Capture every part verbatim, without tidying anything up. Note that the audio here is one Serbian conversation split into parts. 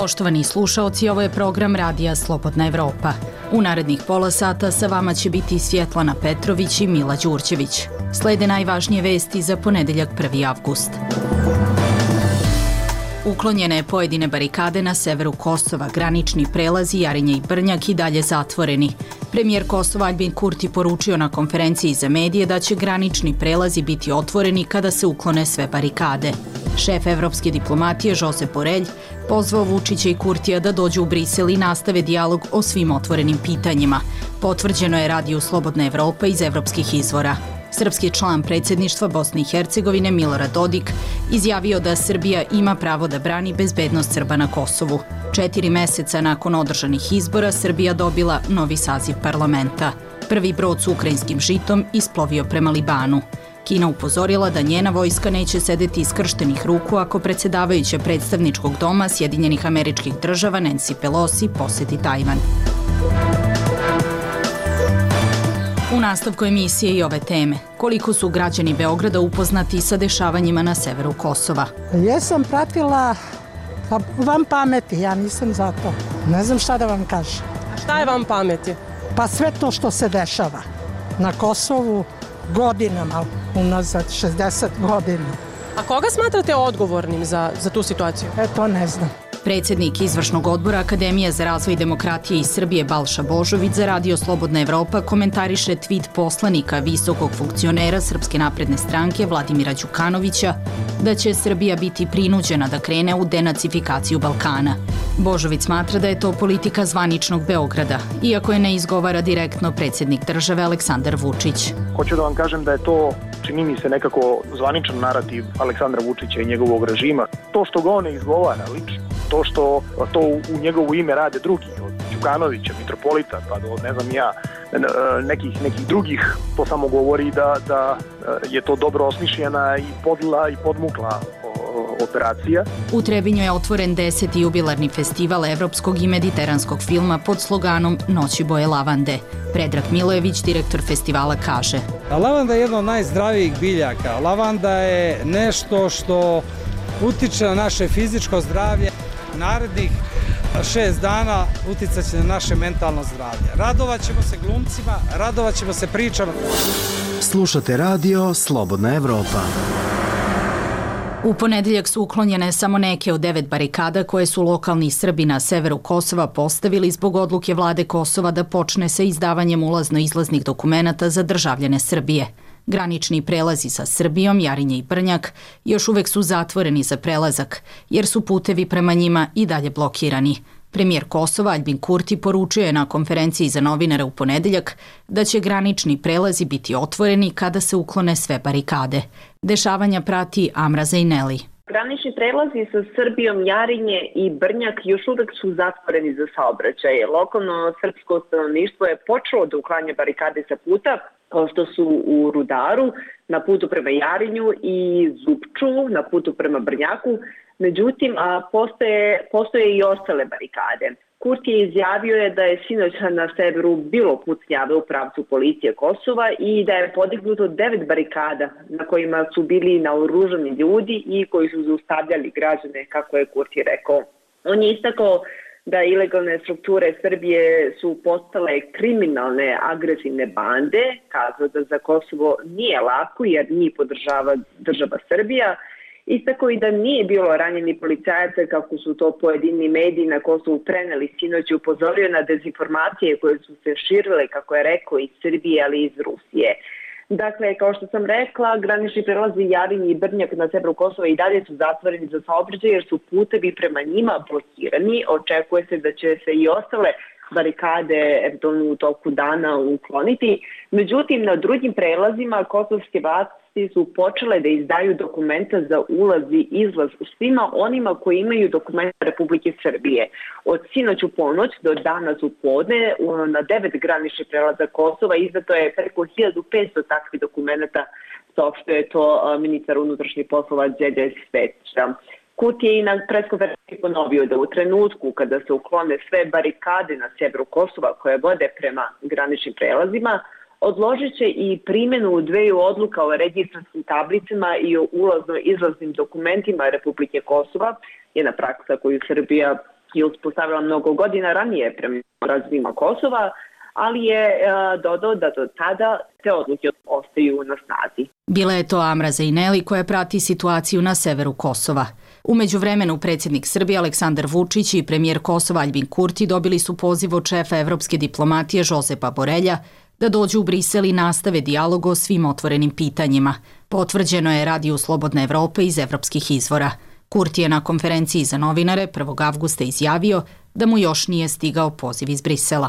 Poštovani slušaoci, ovo je program Radija Slobodna Evropa. U narednih pola sata sa vama će biti Svjetlana Petrović i Mila Đurđević. Slede najvažnije vesti za ponedeljak prvi avgust. Uklonjene pojedine barikade na severu Kosova, granični prelazi Jarinje i Brnjak i dalje zatvoreni. Premijer Kosova Aljbin Kurti poručio na konferenciji za medije da će granični prelazi biti otvoreni kada se uklone sve barikade. Šef evropske diplomatije Josep Borrell pozvao Vučića i Kurtija da dođu u Brisel i nastave dijalog o svim otvorenim pitanjima. Potvrđeno je Radiju Slobodna Evropa iz evropskih izvora. Srpski član predsjedništva Bosne i Hercegovine Milorad Dodik izjavio da Srbija ima pravo da brani bezbednost Srba na Kosovu. Četiri meseca nakon održanih izbora Srbija dobila novi saziv parlamenta. Prvi brod s ukrajinskim žitom isplovio prema Libanu. Kina upozorila da njena vojska neće sedeti iskrštenih ruku ako predsjedavajuća predstavničkog doma Sjedinjenih Američkih Država Nancy Pelosi posjeti Tajvan. U nastavku emisije i ove teme. Koliko su građani Beograda upoznati sa dešavanjima na severu Kosova? Jesam pratila, pa vam pameti, ja nisam za to. Ne znam šta da vam kažem. A šta je vam pameti? Pa sve to što se dešava na Kosovu godinama, unazad šezdeset godina. A koga smatrate odgovornim za, za tu situaciju? E, to ne znam. Predsjednik Izvršnog odbora Akademije za razvoj demokratije iz Srbije Balša Božović za Radio Slobodna Evropa komentariše tvit poslanika visokog funkcionera Srpske napredne stranke Vladimira Đukanovića da će Srbija biti prinuđena da krene u denacifikaciju Balkana. Božović smatra da je to politika zvaničnog Beograda, iako je ne izgovara direktno predsjednik države Aleksandar Vučić. Hoću da vam kažem da je to, čini mi se, nekako zvaničan narativ Aleksandra Vučića i njegovog režima. To što ga on ne izgovara lično, to što to u njegovo ime rade drugi, od Đukanovića, Mitropolita, pa do, ne znam ja, nekih, nekih drugih, to samo govori da, da je to dobro osmišljena i podla i podmukla operacija. U Trebinju je otvoren deseti jubilarni festival evropskog i mediteranskog filma pod sloganom Noći boje lavande. Predrag Milojević, direktor festivala, kaže: Lavanda je jedna od najzdravijih biljaka. Lavanda je nešto što utiče na naše fizičko zdravlje. Narednih šest dana uticat će na naše mentalno zdravlje. Radovat ćemo se glumcima, radovat ćemo se pričama. Slušate Radio Slobodna Evropa. U ponedeljak su uklonjene samo neke od devet barikada koje su lokalni Srbi na severu Kosova postavili zbog odluke vlade Kosova da počne sa izdavanjem ulazno-izlaznih dokumenata za državljane Srbije. Granični prelazi sa Srbijom, Jarinje i Brnjak, još uvek su zatvoreni za prelazak, jer su putevi prema njima i dalje blokirani. Premijer Kosova Aljbin Kurti poručio je na konferenciji za novinare u ponedeljak da će granični prelazi biti otvoreni kada se uklone sve barikade. Dešavanja prati Amra Zejneli. Granični prelazi sa Srbijom, Jarinje i Brnjak još uvek su zatvoreni za saobraćaj. Lokalno srpsko stanovništvo je počelo da uklanja barikade sa puta, kao što su u Rudaru, na putu prema Jarinju, i Zupču, na putu prema Brnjaku. Međutim, a postoje, postoje i ostale barikade. Kurti je izjavio je da je sinoć na severu bilo pucnjave u pravcu policije Kosova i da je podignuto devet barikada na kojima su bili naoružani ljudi i koji su zaustavljali građane, kako je Kurti rekao. On je istakao da ilegalne strukture Srbije su postale kriminalne, agresivne bande, kazao da za Kosovo nije lako jer njih podržava država Srbija. Istako i da nije bilo ranjeni policajaca kako su to pojedini mediji na Kosovu preneli sinoć, i upozorio na dezinformacije koje su se širile, kako je rekao, iz Srbije, ali i iz Rusije. Dakle, kao što sam rekla, granični prelazi Jarinje i Brnjak na severu Kosova i dalje su zatvoreni za saobraćaj jer su putevi prema njima blokirani. Očekuje se da će se i ostale barikade eventualno u toku dana ukloniti. Međutim, na drugim prelazima kosovske vlasti su počele da izdaju dokumenta za ulaz i izlaz svima onima koji imaju dokumenta Republike Srbije. Od sinoć u ponoć do danas u podne na devet graničnih prelaza Kosova izdato je preko hiljadu petsto takvih dokumenta, saopštio je to ministar unutrašnjih poslova Đerđe Spetića. Kurti je i na preskonferenciji ponovio da u trenutku kada se uklone sve barikade na severu Kosova koje vode prema graničnim prelazima, odložit će i primjenu dveju odluka o registrarskim tablicama i o ulazno-izlaznim dokumentima Republike Kosova, jedna praksa koju Srbija je uspostavila mnogo godina ranije prema razvima Kosova, ali je e, dodao da do tada te odluke ostaju na snazi. Bila je to Amra Zejneli koja prati situaciju na severu Kosova. U međuvremenu predsjednik Srbije Aleksandar Vučić i premijer Kosova Aljbin Kurti dobili su poziv od šefa evropske diplomatije Jozepa Borelja da dođu u Brisel i nastave dijalog o svim otvorenim pitanjima. Potvrđeno je Radiju Slobodne Evrope iz evropskih izvora. Kurti je na konferenciji za novinare prvog avgusta izjavio da mu još nije stigao poziv iz Brisela.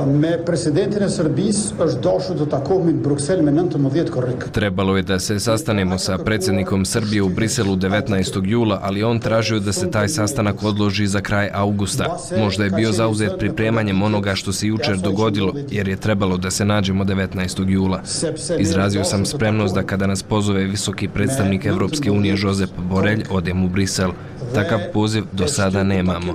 Trebalo je da se sastanemo sa predsjednikom Srbije u Briselu devetnaestog jula, ali on tražio da se taj sastanak odloži za kraj avgusta. Možda je bio zauzet pripremanjem onoga što se jučer dogodilo, jer je trebalo da se nađemo devetnaestog jula. Izrazio sam spremnost da kada nas pozove visoki predstavnik Evropske unije Jozep Borelj, odem u Brisel. Takav poziv do sada nemamo.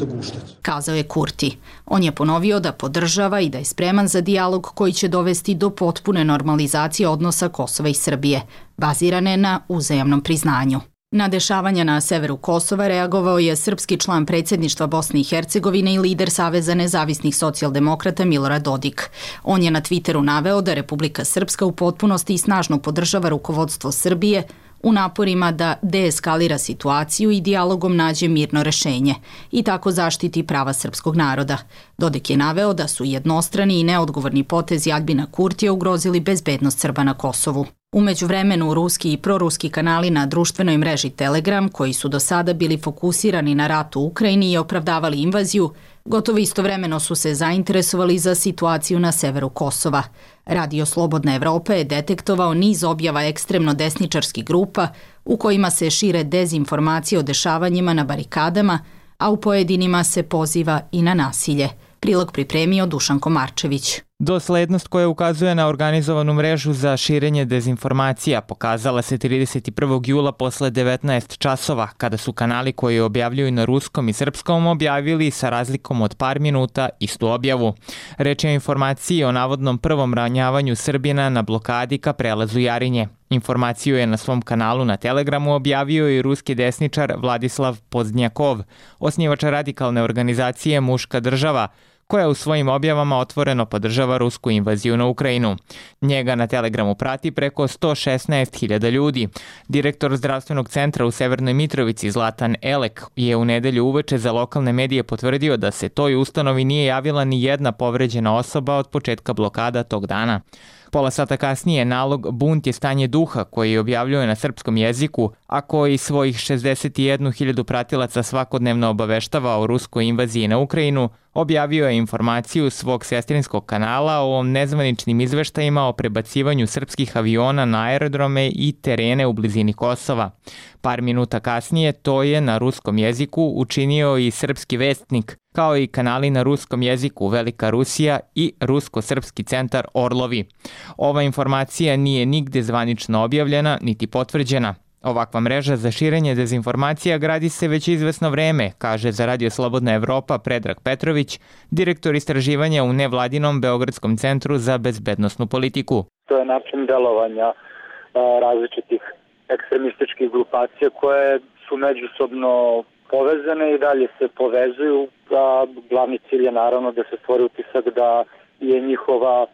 Kazao je Kurti. On je ponovio da podržava i da je spreman za dijalog koji će dovesti do potpune normalizacije odnosa Kosova i Srbije, bazirane na uzajamnom priznanju. Na dešavanja na severu Kosova reagovao je srpski član predsjedništva Bosne i Hercegovine i lider Saveza nezavisnih socijaldemokrata Milorad Dodik. On je na Twitteru naveo da Republika Srpska u potpunosti i snažno podržava rukovodstvo Srbije u naporima da deeskalira situaciju i dijalogom nađe mirno rešenje i tako zaštiti prava srpskog naroda. Dodik je naveo da su jednostrani i neodgovorni potezi Aljbina Kurtija ugrozili bezbednost Srba na Kosovu. U međuvremenu, ruski i proruski kanali na društvenoj mreži Telegram, koji su do sada bili fokusirani na rat u Ukrajini i opravdavali invaziju, gotovo istovremeno su se zainteresovali za situaciju na severu Kosova. Radio Slobodna Evropa je detektovao niz objava ekstremno desničarskih grupa u kojima se šire dezinformacije o dešavanjima na barikadama, a u pojedinima se poziva i na nasilje. Prilog pripremio Dušan Komarčević. Doslednost koja ukazuje na organizovanu mrežu za širenje dezinformacija pokazala se trideset prvog jula posle devetnaest časova, kada su kanali koji objavljuju na ruskom i srpskom objavili sa razlikom od par minuta istu objavu. Reč je o informaciji o navodnom prvom ranjavanju Srbina na blokadi ka prelazu Jarinje. Informaciju je na svom kanalu na Telegramu objavio i ruski desničar Vladislav Pozdnjakov, osnivač radikalne organizacije Muška država, koja u svojim objavama otvoreno podržava rusku invaziju na Ukrajinu. Njega na Telegramu prati preko sto šesnaest hiljada ljudi. Direktor zdravstvenog centra u Severnoj Mitrovici Zlatan Elek je u nedelju uveče za lokalne medije potvrdio da se toj ustanovi nije javila ni jedna povređena osoba od početka blokada tog dana. Pola sata kasnije nalog Bunt je stanje duha koji objavljuje na srpskom jeziku, a koji svojih šezdeset jednu hiljadu pratilaca svakodnevno obaveštava o ruskoj invaziji na Ukrajinu, objavio je informaciju svog sestrinskog kanala o nezvaničnim izveštajima o prebacivanju srpskih aviona na aerodrome i terene u blizini Kosova. Par minuta kasnije to je na ruskom jeziku učinio i Srpski vestnik, kao i kanali na ruskom jeziku Velika Rusija i Rusko-srpski centar Orlovi. Ova informacija nije nigde zvanično objavljena niti potvrđena. Ovakva mreža za širenje dezinformacija gradi se već izvesno vreme, kaže za Radio Slobodna Evropa Predrag Petrović, direktor istraživanja u nevladinom Beogradskom centru za bezbednosnu politiku. To je način delovanja a, različitih ekstremističkih grupacija koje su međusobno povezane i dalje se povezuju, a glavni cilj je naravno da se stvori utisak da je njihova a,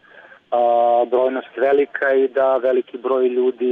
brojnost velika i da veliki broj ljudi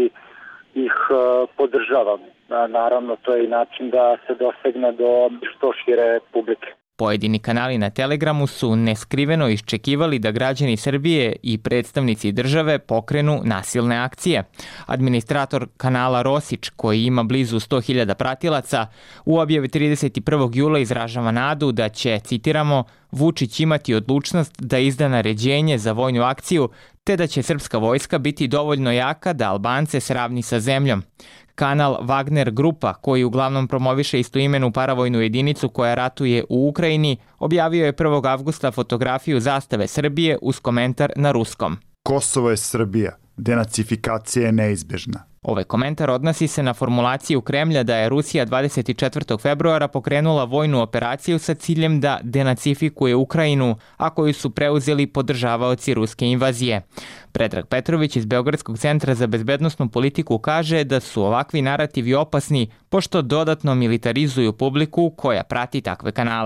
ih a, podržava. A, naravno, to je i način da se dosegne do što šire publike. Pojedini kanali na Telegramu su neskriveno iščekivali da građani Srbije i predstavnici države pokrenu nasilne akcije. Administrator kanala Rosić, koji ima blizu sto hiljada pratilaca, u objavi trideset prvog jula izražava nadu da će, citiramo, Vučić imati odlučnost da izda naređenje za vojnu akciju, te da će srpska vojska biti dovoljno jaka da Albance sravni sa zemljom. Kanal Wagner Grupa, koji uglavnom promoviše istoimenu paravojnu jedinicu koja ratuje u Ukrajini, objavio je prvog avgusta fotografiju zastave Srbije uz komentar na ruskom. Kosovo je Srbija, denacifikacija je neizbežna. Ovaj komentar odnosi se na formulaciju Kremlja da je Rusija dvadeset četvrtog februara pokrenula vojnu operaciju sa ciljem da denacifikuje Ukrajinu, a koju su preuzeli podržavaoci ruske invazije. Predrag Petrović iz Beogradskog centra za bezbednosnu politiku kaže da su ovakvi narativi opasni pošto dodatno militarizuju publiku koja prati takve kanale.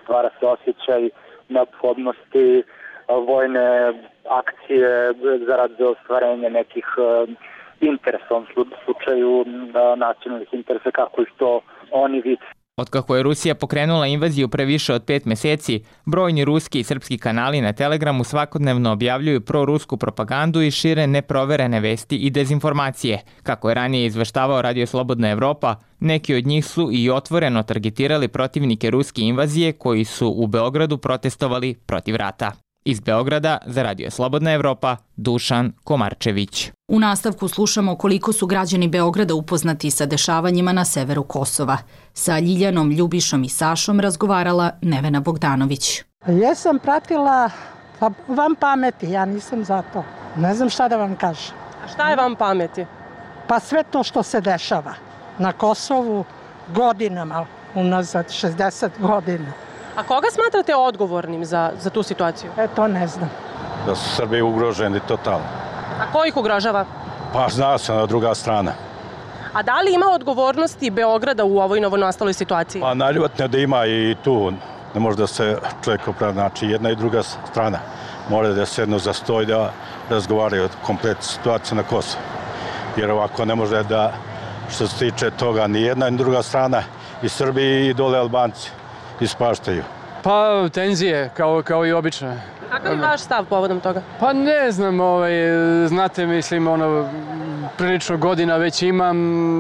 stvara se osjećaj neophodnosti vojne akcije zarad ostvarenja nekih interesa, u slučaju nacionalnih interesa, kako ih to oni vide. Otkako je Rusija pokrenula invaziju pre više od pet meseci, brojni ruski i srpski kanali na Telegramu svakodnevno objavljuju prorusku propagandu i šire neproverene vesti i dezinformacije. Kako je ranije izveštavao Radio Slobodna Evropa, neki od njih su i otvoreno targetirali protivnike ruske invazije koji su u Beogradu protestovali protiv rata. Iz Beograda za Radio Slobodna Evropa, Dušan Komarčević. U nastavku slušamo koliko su građani Beograda upoznati sa dešavanjima na severu Kosova. Sa Ljiljanom, Ljubišom i Sašom razgovarala Nevena Bogdanović. Jesam pratila, pa vam pameti, ja nisam za to. Ne znam šta da vam kažem. A šta je vam pameti? Pa sve to što se dešava na Kosovu godinama, unazad šezdeset godina. A koga smatrate odgovornim za, za tu situaciju? E, to ne znam. Da su Srbi ugroženi totalno. A ko ih ugrožava? Pa zna se na druga strana. A da li ima odgovornosti Beograda u ovoj novonastaloj situaciji? Pa najljubatnije da ima i tu. Ne može da se čovjek opravi, znači jedna i druga strana. Mora da sednu za sto i da razgovaraju o kompletnu situaciju na Kosovu. Jer ovako ne može da, što se tiče toga, ni jedna ni druga strana, i Srbi i dole Albanci ispaštaju. Pa tenzije, kao, kao i obično. Kakav je vaš stav povodom toga? Pa ne znam, ovaj, znate, mislim, ono, prilično godina već imam,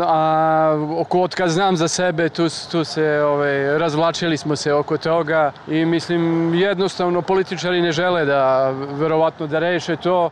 a oko otkad znam za sebe, tu, tu se, ovaj, razvlačili smo se oko toga i mislim, jednostavno političari ne žele da, verovatno, da reše to.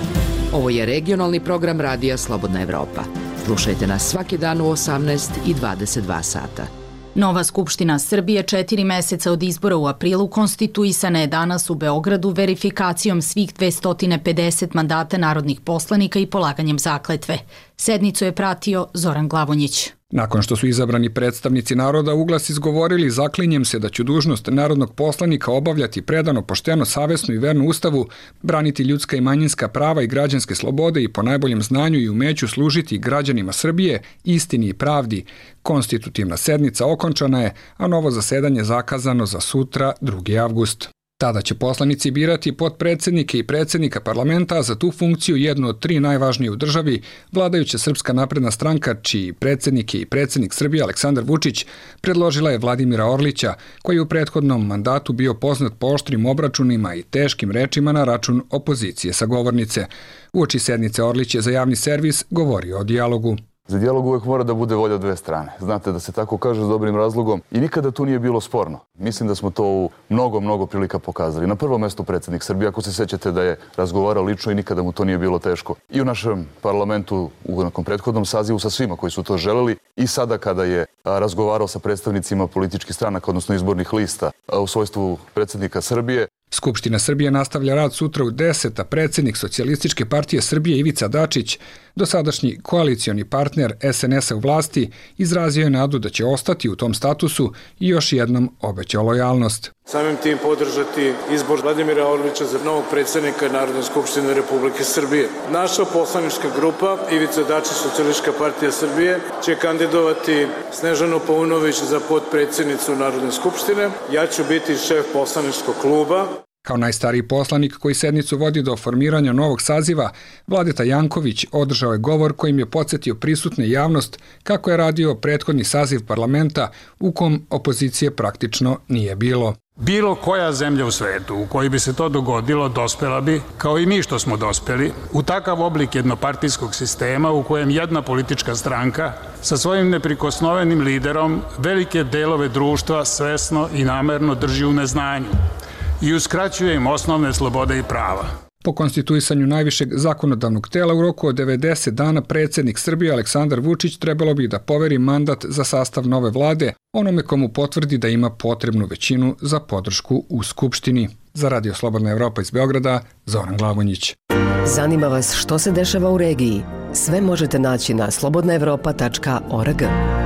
Ovo je regionalni program Radija Slobodna Evropa. Slušajte nas svaki dan u osamnaest i dvadeset dva sata. Nova Skupština Srbije četiri meseca od izbora u aprilu konstituisana je danas u Beogradu verifikacijom svih dvesta pedeset mandata narodnih poslanika i polaganjem zakletve. Sednicu je pratio Zoran Glavonjić. Nakon što su izabrani predstavnici naroda u glas izgovorili, zaklinjem se da ću dužnost narodnog poslanika obavljati predano, pošteno, savesno i verno Ustavu, braniti ljudska i manjinska prava i građanske slobode i po najboljem znanju i umeću služiti građanima Srbije, istini i pravdi. Konstitutivna sednica okončana je, a novo zasedanje zakazano za sutra, drugi avgust. Tada će poslanici birati potpredsednike i predsednika parlamenta, a za tu funkciju jednu od tri najvažnije u državi, vladajuća Srpska napredna stranka, čiji predsednik je i predsednik Srbije Aleksandar Vučić, predložila je Vladimira Orlića, koji je u prethodnom mandatu bio poznat po oštrim obračunima i teškim rečima na račun opozicije sa govornice. Uoči sednice Orlić je za javni servis govorio o dijalogu. Za dijalog uvek mora da bude volja dve strane. Znate da se tako kaže s dobrim razlogom i nikada tu nije bilo sporno. Mislim da smo to u mnogo, mnogo prilika pokazali. Na prvom mestu predsjednik Srbije, ako se sećate da je razgovarao lično i nikada mu to nije bilo teško. I u našem parlamentu u nekom prethodnom sazivu sa svima koji su to želeli i sada kada je razgovarao sa predstavnicima političkih stranaka, odnosno izbornih lista u svojstvu predsjednika Srbije. Skupština Srbije nastavlja rad sutra u deset, a predsjednik Socijalističke partije Srbije Ivica Dačić, dosadašnji koalicioni partner es en es-a u vlasti, izrazio je nadu da će ostati u tom statusu i još jednom obećao lojalnost. Samim tim podržati izbor Vladimira Orlića za novog predsjednika Narodne skupštine Republike Srbije. Naša poslanička grupa Ivica Dačić, Socijalistička partija Srbije, će kandidovati Snežanu Paunović za potpredsjednicu Narodne skupštine. Ja ću biti šef poslaničkog kluba. Kao najstariji poslanik koji sednicu vodi do formiranja novog saziva, Vladeta Janković održao je govor kojim je podsjetio prisutne javnost kako je radio prethodni saziv parlamenta u kom opozicije praktično nije bilo. Bilo koja zemlja u svetu u kojoj bi se to dogodilo dospela bi, kao i mi što smo dospeli, u takav oblik jednopartijskog sistema u kojem jedna politička stranka sa svojim neprikosnovenim liderom velike delove društva svesno i namerno drži u neznanju i uskraćuje im osnovne slobode i prava. Po konstituisanju najvišeg zakonodavnog tela u roku od devedeset dana predsjednik Srbije Aleksandar Vučić trebalo bi da poveri mandat za sastav nove vlade onome komu potvrdi da ima potrebnu većinu za podršku u Skupštini. Za Radio Slobodna Evropa iz Beograda, Zoran Glavonjić. Zanima vas što se dešava u regiji? Sve možete naći na slobodna evropa tačka org.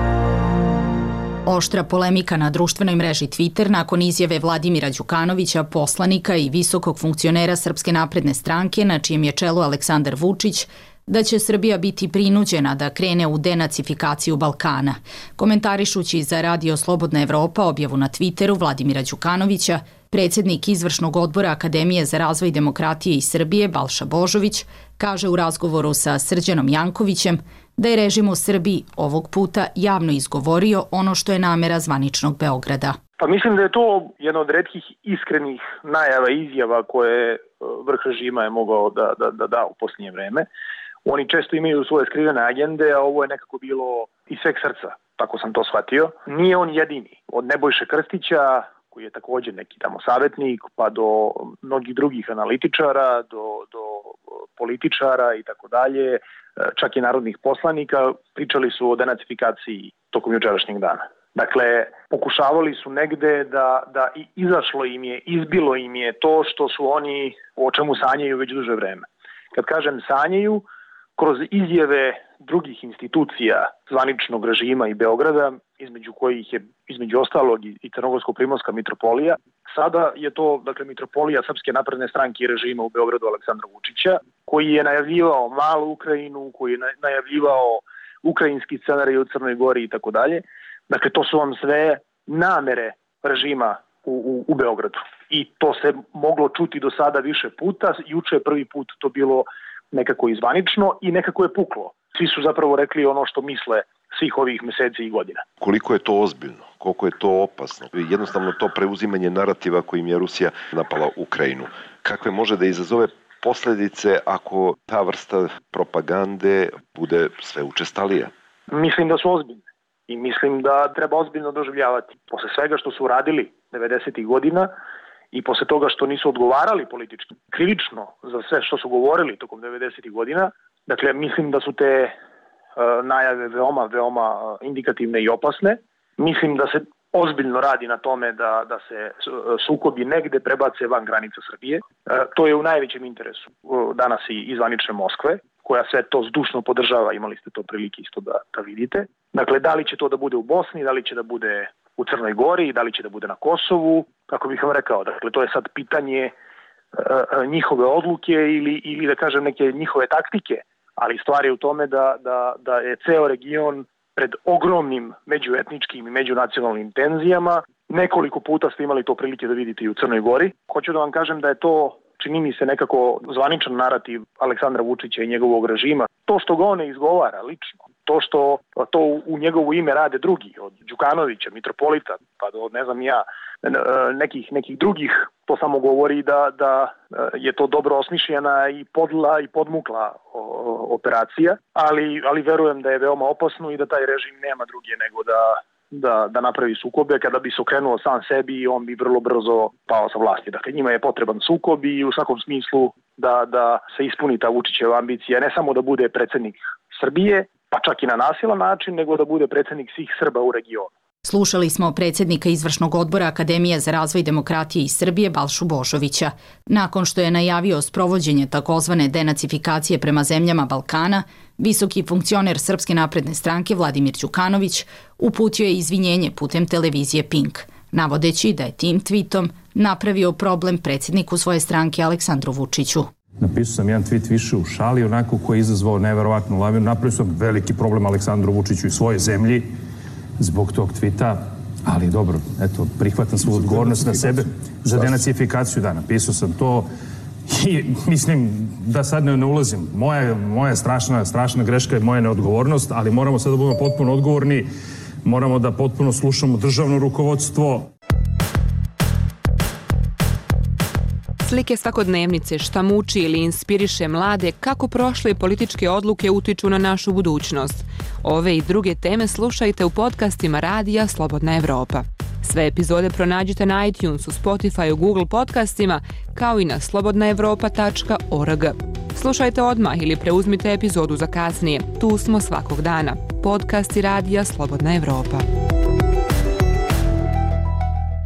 Oštra polemika na društvenoj mreži Twitter nakon izjave Vladimira Đukanovića, poslanika i visokog funkcionera Srpske napredne stranke, na čijem je čelu Aleksandar Vučić, da će Srbija biti prinuđena da krene u denacifikaciju Balkana. Komentarišući za Radio Slobodna Evropa objavu na Twitteru Vladimira Đukanovića, predsjednik izvršnog odbora Akademije za razvoj demokratije iz Srbije Balša Božović kaže u razgovoru sa Srđanom Jankovićem da je režim u Srbiji ovog puta javno izgovorio ono što je namera zvaničnog Beograda. Pa mislim da je to jedna od retkih iskrenih najava i izjava koje vrh režima je mogao da, da, da da u posljednje vreme. Oni često imaju svoje skrivene agende, a ovo je nekako bilo iz sveg srca, tako sam to shvatio. Nije on jedini. Od Nebojše Krstića, koji je također neki tamo savjetnik, pa do mnogih drugih analitičara, do, do političara i tako dalje, čak i narodnih poslanika, pričali su o denacifikaciji tokom jučerašnjeg dana. Dakle, pokušavali su negde da, da izašlo im je, izbilo im je to što su oni, o čemu sanjaju već duže vreme. Kad kažem sanjaju, kroz izjave drugih institucija zvaničnog režima i Beograda, između kojih je između ostalog i Crnogorsko-Primorska mitropolija, sada je to dakle mitropolija Srpske napredne stranke i režima u Beogradu Aleksandra Vučića, koji je najavljivao malu Ukrajinu, koji je najavljivao ukrajinski scenarij u Crnoj Gori i tako dalje. Dakle, to su vam sve namere režima u, u, u Beogradu. I to se moglo čuti do sada više puta. Juče je prvi put to bilo nekako izvanično i nekako je puklo. Svi su zapravo rekli ono što misle svih ovih meseci i godina. Koliko je to ozbiljno? Koliko je to opasno? Jednostavno to preuzimanje narativa kojim je Rusija napala Ukrajinu. Kakve može da izazove posljedice ako ta vrsta propagande bude sve učestalija? Mislim da su ozbiljne. I mislim da treba ozbiljno doživljavati. Posle svega što su uradili devedesetih godina i posle toga što nisu odgovarali politički, krivično za sve što su govorili tokom devedesetih godina, dakle, mislim da su te uh, najave veoma, veoma indikativne i opasne. Mislim da se ozbiljno radi na tome da, da se sukobi negde prebace van granica Srbije. Uh, to je u najvećem interesu uh, danas i izvanične Moskve, koja sve to zdušno podržava, imali ste to prilike isto da, da vidite. Dakle, da li će to da bude u Bosni, da li će da bude u Crnoj Gori, da li će da bude na Kosovu, kako bih vam rekao. Dakle, to je sad pitanje e, njihove odluke ili, ili da kažem neke njihove taktike, ali stvar je u tome da, da, da je ceo region pred ogromnim međuetničkim i međunacionalnim tenzijama. Nekoliko puta ste imali to prilike da vidite i u Crnoj Gori. Hoću da vam kažem da je to, čini mi se, nekako zvaničan narativ Aleksandra Vučića i njegovog režima. To što ga on ne izgovara lično, to što to u njegovo ime rade drugi, od Đukanovića, mitropolita, pa do ne znam ja, nekih, nekih drugih, to samo govori da, da je to dobro osmišljena i podla i podmukla operacija, ali, ali verujem da je veoma opasno i da taj režim nema druge nego da Da, da napravi sukobe. Kada bi se okrenuo sam sebi, on bi vrlo brzo pao sa vlasti. Dakle, njima je potreban sukob i u svakom smislu da, da se ispuni ta Vučićeva ambicija, ne samo da bude predsjednik Srbije, pa čak i na nasilan način, nego da bude predsjednik svih Srba u regionu. Slušali smo predsjednika izvršnog odbora Akademije za razvoj demokratije iz Srbije Balšu Božovića. Nakon što je najavio sprovođenje takozvane denacifikacije prema zemljama Balkana, visoki funkcioner Srpske napredne stranke Vladimir Đukanović uputio je izvinjenje putem televizije Pink, navodeći da je tim tweetom napravio problem predsjedniku svoje stranke Aleksandru Vučiću. Napisao sam jedan tweet više u šali, onako koji je izazvao neverovatnu lavinu. Napravio sam veliki problem Aleksandru Vučiću i svoje zemlji zbog tog tvita, ali dobro, eto, prihvatam svu odgovornost na sebe za denacifikaciju, da, napisao sam to i mislim da sad ne, ne ulazim. Moja, moja strašna, strašna greška je moja neodgovornost, ali moramo sad da budemo potpuno odgovorni, moramo da potpuno slušamo državno rukovodstvo. Slike svakodnevnice, šta muči ili inspiriše mlade, kako prošle političke odluke utiču na našu budućnost. Ove i druge teme slušajte u podcastima Radija Slobodna Evropa. Sve epizode pronađite na iTunesu, Spotify, Google podcastima, kao i na slobodna evropa tačka org. Slušajte odmah ili preuzmite epizodu za kasnije. Tu smo svakog dana. Podcasti Radija Slobodna Evropa.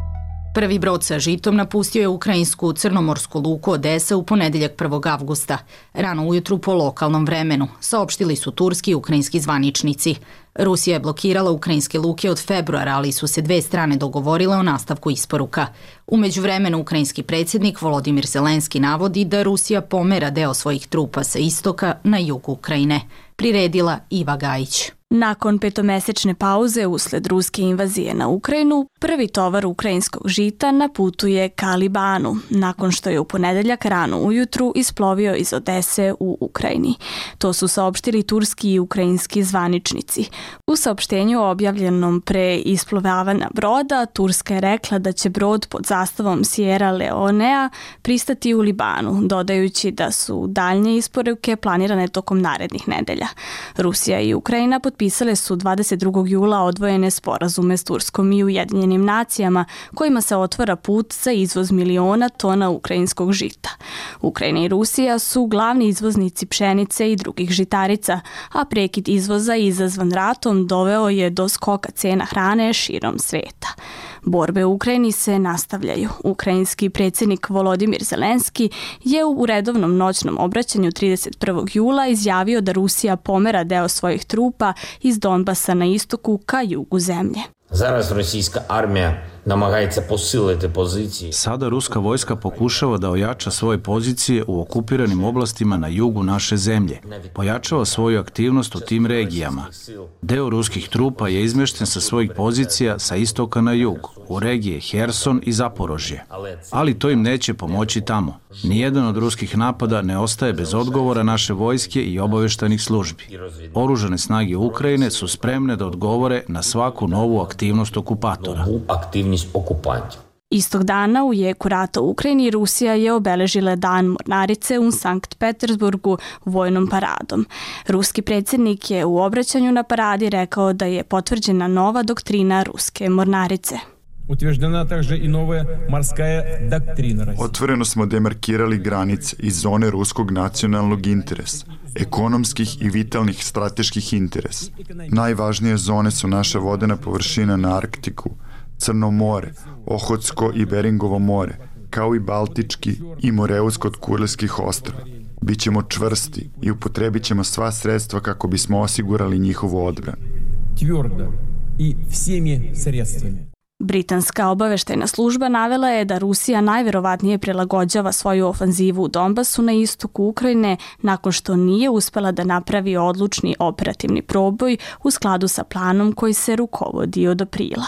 Prvi brod sa žitom napustio je ukrajinsku crnomorsku luku Odesa u ponedeljak prvog avgusta, rano ujutru po lokalnom vremenu, saopštili su turski i ukrajinski zvaničnici. Rusija je blokirala ukrajinske luke od februara, ali su se dve strane dogovorile o nastavku isporuka. U međuvremenu ukrajinski predsjednik Volodimir Zelenski navodi da Rusija pomera deo svojih trupa sa istoka na jug Ukrajine. Priredila Iva Gajić. Nakon petomesečne pauze usled ruske invazije na Ukrajinu, prvi tovar ukrajinskog žita na putu je ka Libanu, nakon što je u ponedeljak rano ujutru isplovio iz Odese u Ukrajini. To su saopštili turski i ukrajinski zvaničnici. U saopštenju objavljenom pre isplovavanja broda, Turska je rekla da će brod pod zastavom Sierra Leonea pristati u Libanu, dodajući da su daljnje isporuke planirane tokom narednih nedelja. Rusija i Ukrajina potpisale su dvadeset drugog jula odvojene sporazume s Turskom i Ujedinjenim nacijama, kojima se otvara put za izvoz miliona tona ukrajinskog žita. Ukrajina i Rusija su glavni izvoznici pšenice i drugih žitarica, a prekid izvoza izazvan ratom doveo je do skoka cena hrane širom sveta. Borbe u Ukrajini se nastavljaju. Ukrajinski predsjednik Volodimir Zelenski je u redovnom noćnom obraćanju trideset prvog jula izjavio da Rusija pomera deo svojih trupa iz Donbasa na istoku ka jugu zemlje. Зараз російська армія намагається посилити позиції. Sada ruska vojska pokušava da ojača svoje pozicije u okupiranim oblastima na jugu naše zemlje. Pojačava svoju aktivnost u tim regijama. Deo ruskih trupa je izmješten sa svojih pozicija sa istoka na jug, u regije Herson i Zaporožje. Ali to im neće pomoći tamo. Nijedan od ruskih napada ne ostaje bez odgovora naše vojske i obavještajnih službi. Oružane snage Ukrajine su spremne da odgovore na svaku novu aktivnost okupatora. Istog dana u jeku rata u Ukrajini Rusija je obeležila Dan mornarice u Sankt Petersburgu vojnom paradom. Ruski predsjednik je u obraćanju na paradi rekao da je potvrđena nova doktrina ruske mornarice. Otvoreno smo demarkirali granice i zone ruskog nacionalnog interesa, ekonomskih i vitalnih strateških interesa. Najvažnije zone su naša vodena površina na Arktiku, Crno more, Ohotsko i Beringovo more, kao i Baltički i Moreusko od Kurilskih ostrva. Bićemo čvrsti i upotrebit ćemo sva sredstva kako bismo osigurali njihovu odbranu. Tvrdo i всеми средствами. Britanska obaveštajna služba navela je da Rusija najverovatnije prilagođava svoju ofanzivu u Donbasu na istoku Ukrajine nakon što nije uspela da napravi odlučni operativni proboj u skladu sa planom koji se rukovodi od aprila.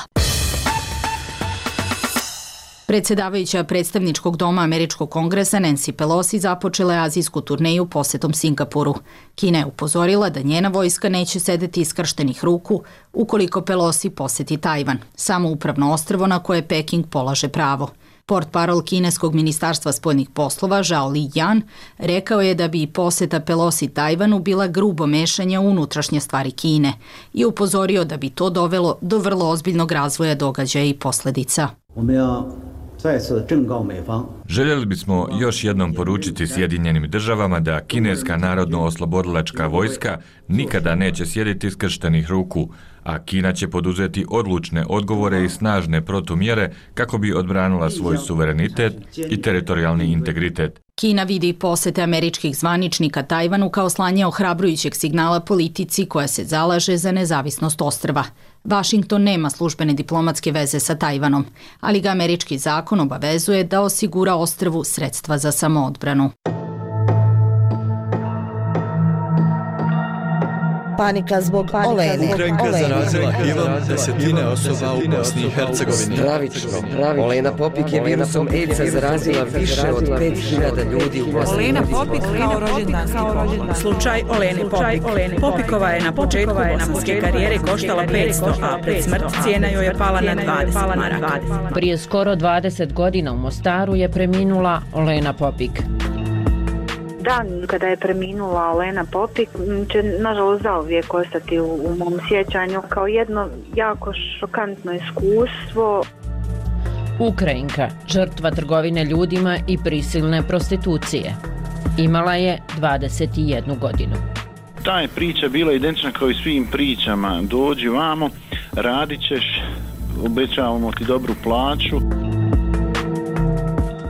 Predsjedavajuća predstavničkog doma Američkog kongresa Nancy Pelosi započela je azijsku turneju posetom Singapuru. Kina je upozorila da njena vojska neće sedeti iskrštenih ruku ukoliko Pelosi poseti Tajvan, samoupravno ostrvo na koje Peking polaže pravo. Portparol kineskog ministarstva spoljnih poslova Zhao Lijian rekao je da bi poseta Pelosi Tajvanu bila grubo mešanje u unutrašnje stvari Kine i upozorio da bi to dovelo do vrlo ozbiljnog razvoja događaja i posledica. Željeli bismo još jednom poručiti Sjedinjenim državama da kineska narodno-oslobodilačka vojska nikada neće sjediti skrštenih ruku, a Kina će poduzeti odlučne odgovore i snažne protumjere kako bi odbranila svoj suverenitet i teritorijalni integritet. Kina vidi posete američkih zvaničnika Tajvanu kao slanje ohrabrujućeg signala politici koja se zalaže za nezavisnost ostrva. Vašington nema službene diplomatske veze sa Tajvanom, ali ga američki zakon obavezuje da osigura ostrvu sredstva za samoodbranu. Panika zbog Olene. Ukrajinka zarazila hivom desetine osoba u Bosni i Hercegovini. Stravično. Olena Popik je virusom AIDS-a zarazila više od pet hiljada ljudi u Bosni. Olena Popik kao rođendanski poklon. Slučaj Olene Popik. Popikova je na početku bosanske karijere koštala petsto, a pred smrt cijena joj je pala na dvadeset maraka. Prije skoro dvadeset godina u Mostaru je preminula Olena Popik. Dan kada je preminula Olena Popik će nažalost zauvijek ostati u, u mom sjećanju kao jedno jako šokantno iskustvo. Ukrajinka, žrtva trgovine ljudima i prisilne prostitucije. Imala je dvadeset jednu godinu. Ta je priča bila identična kao i svim pričama. Dođi vamo, radit ćeš, obećavamo ti dobru plaću.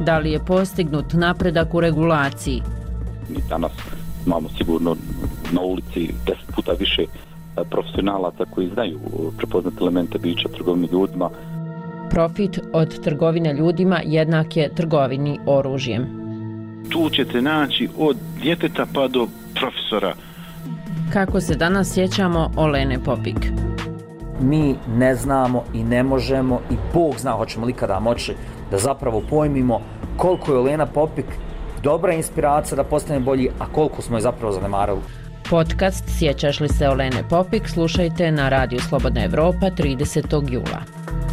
Da li je postignut napredak u regulaciji? Mi danas imamo sigurno na ulici deset puta više profesionalaca koji znaju prepoznati elemente bića trgovine ljudima. Profit od trgovine ljudima jednak je trgovini oružjem. Tu ćete naći od djeteta pa do profesora. Kako se danas sjećamo Olene Popik? Mi ne znamo i ne možemo i Bog zna hoćemo li kada moći da zapravo pojmimo koliko je Olena Popik dobra inspiracija da postane bolji, a koliko smo je zapravo zanemarili. Podcast Sjećaš li se Olene Popik slušajte na Radiju Slobodna Evropa tridesetog jula.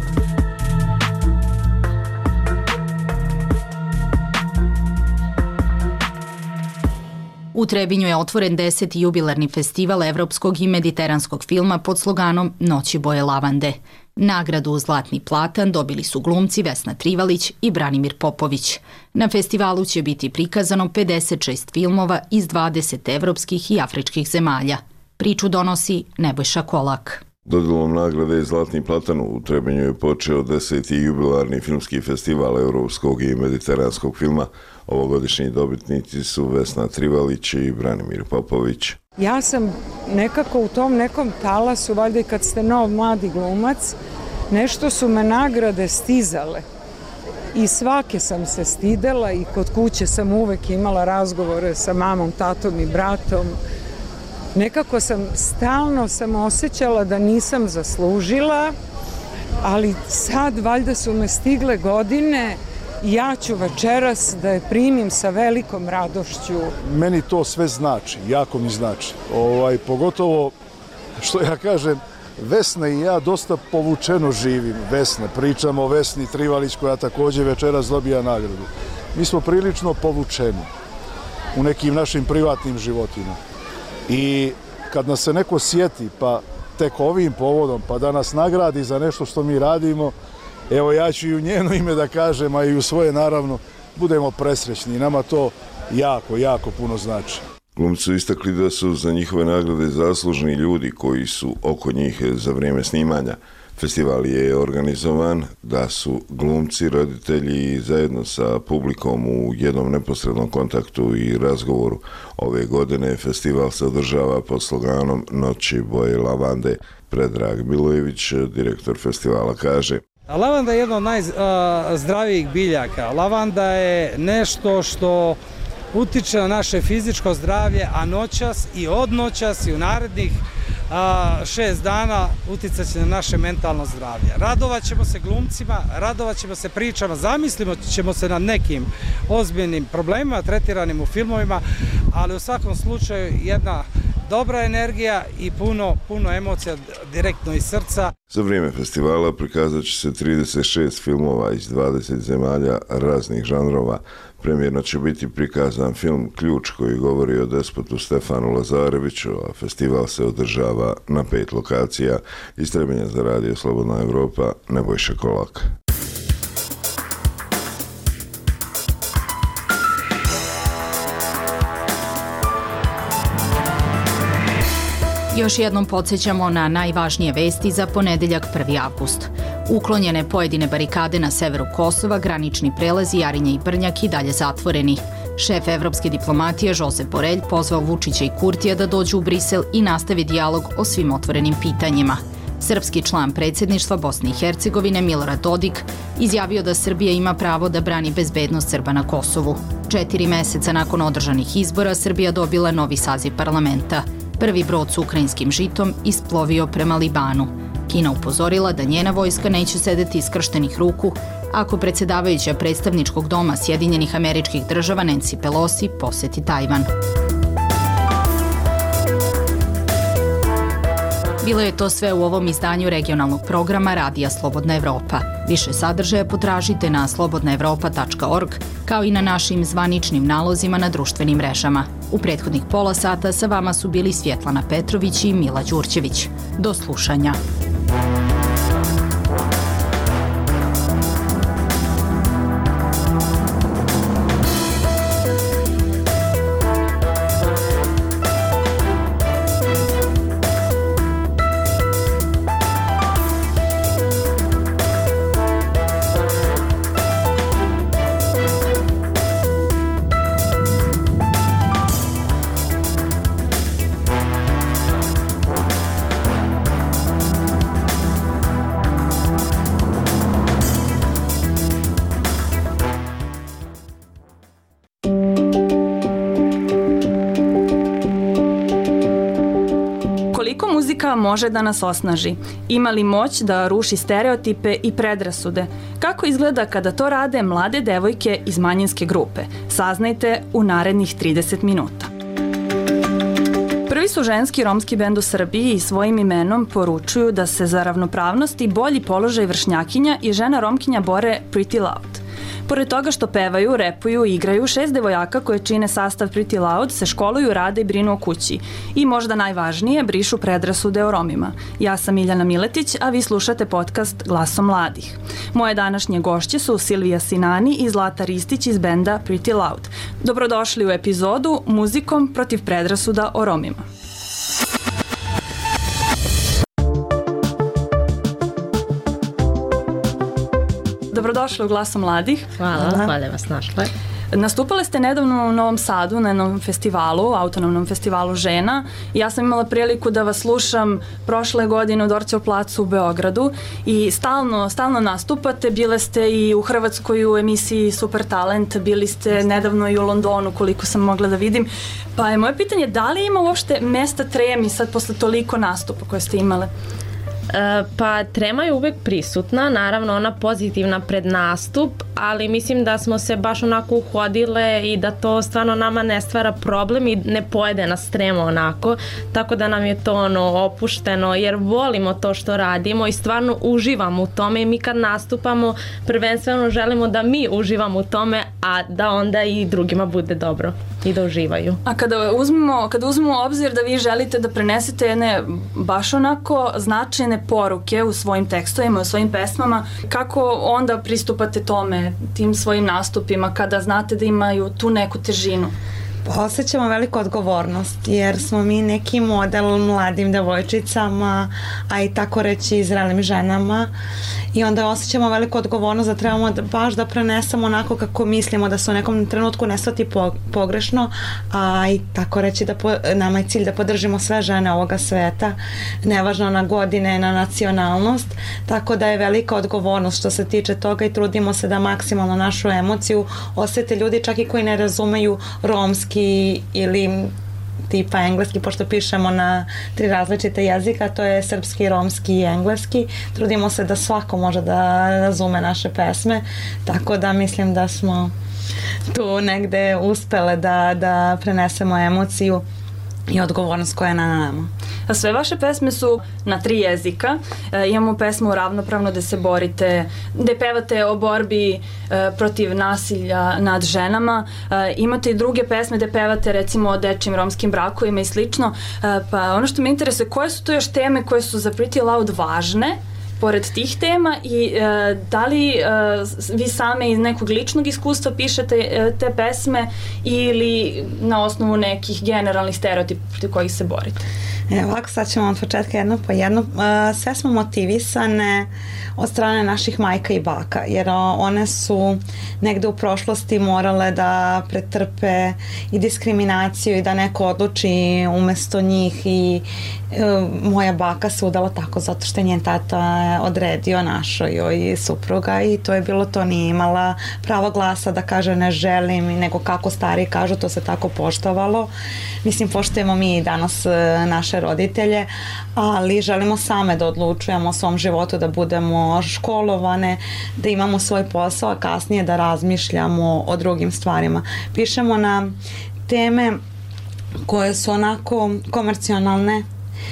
U Trebinju je otvoren deseti jubilarni festival evropskog i mediteranskog filma pod sloganom Noći boje lavande. Nagradu Zlatni platan dobili su glumci Vesna Trivalić i Branimir Popović. Na festivalu će biti prikazano pedeset šest filmova iz dvadeset evropskih i afričkih zemalja. Priču donosi Nebojša Kolak. Dodjelom nagrade Zlatni platan u Trebinju je počeo deseti jubilarni filmski festival evropskog i mediteranskog filma. Ovogodišnji dobitnici su Vesna Trivalić i Branimir Popović. Ja sam nekako u tom nekom talasu, valjda i kad ste nov mladi glumac, nešto su me nagrade stizale. I svake sam se stidela i kod kuće sam uvek imala razgovore sa mamom, tatom i bratom. Nekako sam stalno sam osjećala da nisam zaslužila, ali sad valjda su me stigle godine i ja ću večeras da je primim sa velikom radošću. Meni to sve znači, jako mi znači. Ovaj, pogotovo, što ja kažem, Vesna i ja dosta povučeno živim. Vesna, pričamo o Vesni Trivalić koja također večeras dobija nagradu. Mi smo prilično povučeni u nekim našim privatnim životima. I kad nas se neko sjeti, pa tek ovim povodom, pa da nas nagradi za nešto što mi radimo, evo ja ću i u njeno ime da kažem, a i u svoje naravno, budemo presrećni. Nama to jako, jako puno znači. Glumci su istakli da su za njihove nagrade zaslužni ljudi koji su oko njih za vrijeme snimanja. Festival je organizovan da su glumci, roditelji zajedno sa publikom u jednom neposrednom kontaktu i razgovoru. Ove godine festival se održava pod sloganom Noći boje lavande. Predrag Milojević, direktor festivala, kaže: Lavanda je jedna od najzdravijih biljaka. Lavanda je nešto što utiče na naše fizičko zdravlje, a noćas i od noćas i u narednih a, šest dana uticat će na naše mentalno zdravlje. Radovat ćemo se glumcima, radovat ćemo se pričama, zamislimo ćemo se nad nekim ozbiljnim problemima tretiranim u filmovima, ali u svakom slučaju jedna dobra energija i puno, puno emocija direktno iz srca. Za vrijeme festivala prikazat će se trideset šest filmova iz dvadeset zemalja raznih žanrova. Premijerno će biti prikazan film Ključ koji govori o despotu Stefanu Lazareviću, a festival se održava na pet lokacija. Iz Trebinja za Radio Slobodna Evropa, Nebojša Kolak. Još jednom podsjećamo na najvažnije vesti za ponedeljak prvi avgust. Uklonjene pojedine barikade na severu Kosova, granični prelazi Jarinje i Brnjak i dalje zatvoreni. Šef evropske diplomatije Josep Borrell pozvao Vučića i Kurtija da dođu u Brisel i nastavi dijalog o svim otvorenim pitanjima. Srpski član predsjedništva Bosne i Hercegovine Milorad Dodik izjavio da Srbija ima pravo da brani bezbednost Srba na Kosovu. Četiri meseca nakon održanih izbora Srbija dobila novi saziv parlamenta. Prvi brod s ukrajinskim žitom isplovio prema Libanu. Kina upozorila da njena vojska neće sedeti iskrštenih ruku ako predsjedavajuća predstavničkog doma Sjedinjenih Američkih Država Nancy Pelosi posjeti Tajvan. Bilo je to sve u ovom izdanju regionalnog programa Radija Slobodna Evropa. Više sadržaja potražite na slobodna evropa tačka org kao i na našim zvaničnim nalozima na društvenim mrežama. U prethodnih pola sata sa vama su bili Svjetlana Petrović i Mila Đurđević. Do slušanja. Jezika može da nas osnaži. Ima li moć da ruši stereotipe i predrasude? Kako izgleda kada to rade mlade devojke iz manjinske grupe? Saznajte u narednih trideset minuta. Prvi su ženski romski bend u Srbiji i svojim imenom poručuju da se za ravnopravnost i bolji položaj vršnjakinja i žena Romkinja bore Pretty Loud. Pored toga što pevaju, repuju i igraju, šest devojaka koje čine sastav Pretty Loud se školuju, rade i brinu o kući. I možda najvažnije, brišu predrasude o Romima. Ja sam Miljana Miletić, a vi slušate podcast Glasom mladih. Moje današnje gošće su Silvija Sinani i Zlata Ristić iz benda Pretty Loud. Dobrodošli u epizodu Muzikom protiv predrasuda o Romima. Dobrodošli u Glasu mladih. Hvala, hvala vas našla. Nastupale ste nedavno u Novom Sadu na jednom festivalu, autonomnom festivalu žena. Ja sam imala priliku da vas slušam prošle godine u Dorćev placu u Beogradu i stalno, stalno nastupate. Bile ste i u Hrvatskoj u emisiji Super Talent, bili ste nedavno i u Londonu koliko sam mogla da vidim. Pa je moje pitanje, da li ima uopšte mesta tremi sad posle toliko nastupa koje ste imale? Pa trema je uvek prisutna, naravno ona pozitivna pred nastup, ali mislim da smo se baš onako uhodile i da to stvarno nama ne stvara problem i ne pojede nas trema onako, tako da nam je to ono opušteno jer volimo to što radimo i stvarno uživamo u tome i mi kad nastupamo prvenstveno želimo da mi uživamo u tome, a da onda i drugima bude dobro i da uživaju. A kada uzmemo, kada uzmemo obzir da vi želite da prenesete jedne baš onako značajne poruke u svojim tekstovima, u svojim pesmama, kako onda pristupate tome, tim svojim nastupima, kada znate da imaju tu neku težinu? Osjećamo veliku odgovornost jer smo mi neki model mladim devojčicama, a i tako reći zrelim ženama i onda osjećamo veliku odgovornost da trebamo da, baš da prenesemo onako kako mislimo da se u nekom trenutku ne shvati po, pogrešno, a i tako reći da po, nama je cilj da podržimo sve žene ovoga sveta, nevažno na godine, na nacionalnost, tako da je velika odgovornost što se tiče toga i trudimo se da maksimalno našu emociju osjete ljudi čak i koji ne razumeju romski ili tipa engleski, pošto pišemo na tri različite jezika, to je srpski, romski i engleski. Trudimo se da svako može da razume naše pesme, tako da mislim da smo tu negde uspele da, da prenesemo emociju i odgovornost koja je na nama. A sve vaše pesme su na tri jezika. E, imamo pesmu Ravnopravno gde se borite, gde pevate o borbi e, protiv nasilja nad ženama. E, imate i druge pesme gde pevate recimo o dečjim romskim brakovima i slično. E, pa ono što me interesuje, koje su to još teme koje su za Pretty Loud važne pored tih tema i e, da li e, vi same iz nekog ličnog iskustva pišete e, te pesme ili na osnovu nekih generalnih stereotipa protiv kojih se borite? E, ovako sad ćemo od početka jedno po jedno. E, sve smo motivisane od strane naših majka i baka, jer one su negde u prošlosti morale da pretrpe i diskriminaciju i da neko odluči umesto njih i e, moja baka se udala tako zato što je njen tata odredio našoj joj supruga i to je bilo to, nije imala pravo glasa da kaže ne želim, nego kako stari kažu, to se tako poštovalo. Mislim, poštujemo mi i danas naše roditelje, ali želimo same da odlučujemo o svom životu, da budemo školovane, da imamo svoj posao, a kasnije da razmišljamo o drugim stvarima. Pišemo na teme koje su onako komercionalne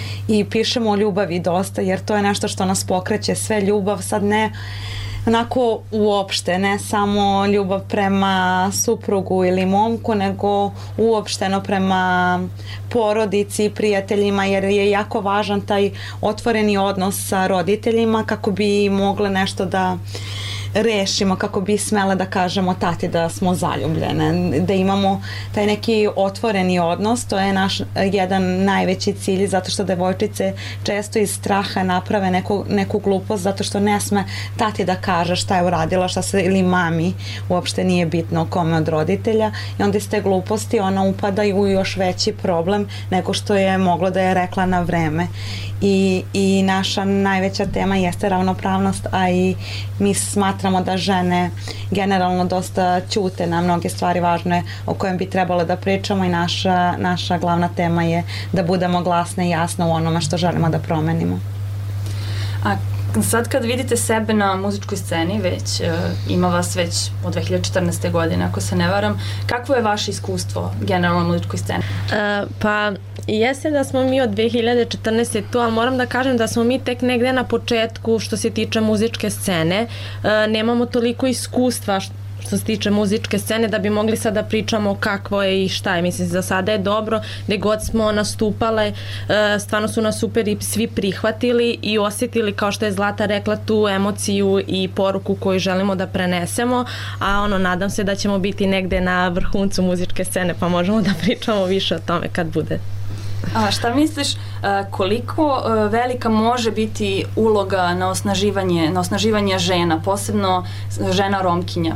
i pišemo o ljubavi dosta, jer to je nešto što nas pokreće, sve ljubav, sad ne onako uopšte, ne samo ljubav prema suprugu ili momku, nego uopšteno prema porodici i prijateljima, jer je jako važan taj otvoreni odnos sa roditeljima kako bi mogle nešto da rešimo, kako bi smele da kažemo tati da smo zaljubljene, da imamo taj neki otvoreni odnos, to je naš jedan najveći cilj, zato što devojčice često iz straha naprave neku, neku glupost, zato što ne sme tati da kaže šta je uradila, šta se, ili mami, uopšte nije bitno kome od roditelja, i onda iz te gluposti ona upada u još veći problem nego što je moglo da je rekla na vreme. I, i naša najveća tema jeste ravnopravnost, a i mi smatramo smatramo da žene generalno dosta ćute na mnoge stvari važne o kojem bi trebalo da pričamo i naša, naša glavna tema je da budemo glasne i jasne u onome što želimo da promenimo. A sad kad vidite sebe na muzičkoj sceni, već uh, ima vas već od dve hiljade četrnaeste. godine, ako se ne varam, kakvo je vaše iskustvo generalno na muzičkoj sceni? Uh, pa jeste da smo mi od dve hiljade četrnaeste. tu, ali moram da kažem da smo mi tek negde na početku što se tiče muzičke scene. Uh, nemamo toliko iskustva što što se tiče muzičke scene, da bi mogli sad da pričamo kakvo je i šta je. Mislim, za sada je dobro, gde god smo nastupale, stvarno su nas super i svi prihvatili i osjetili, kao što je Zlata rekla, tu emociju i poruku koju želimo da prenesemo, a ono, nadam se da ćemo biti negde na vrhuncu muzičke scene, pa možemo da pričamo više o tome kad bude. A šta misliš, koliko velika može biti uloga na osnaživanje, na osnaživanje žena, posebno žena Romkinja?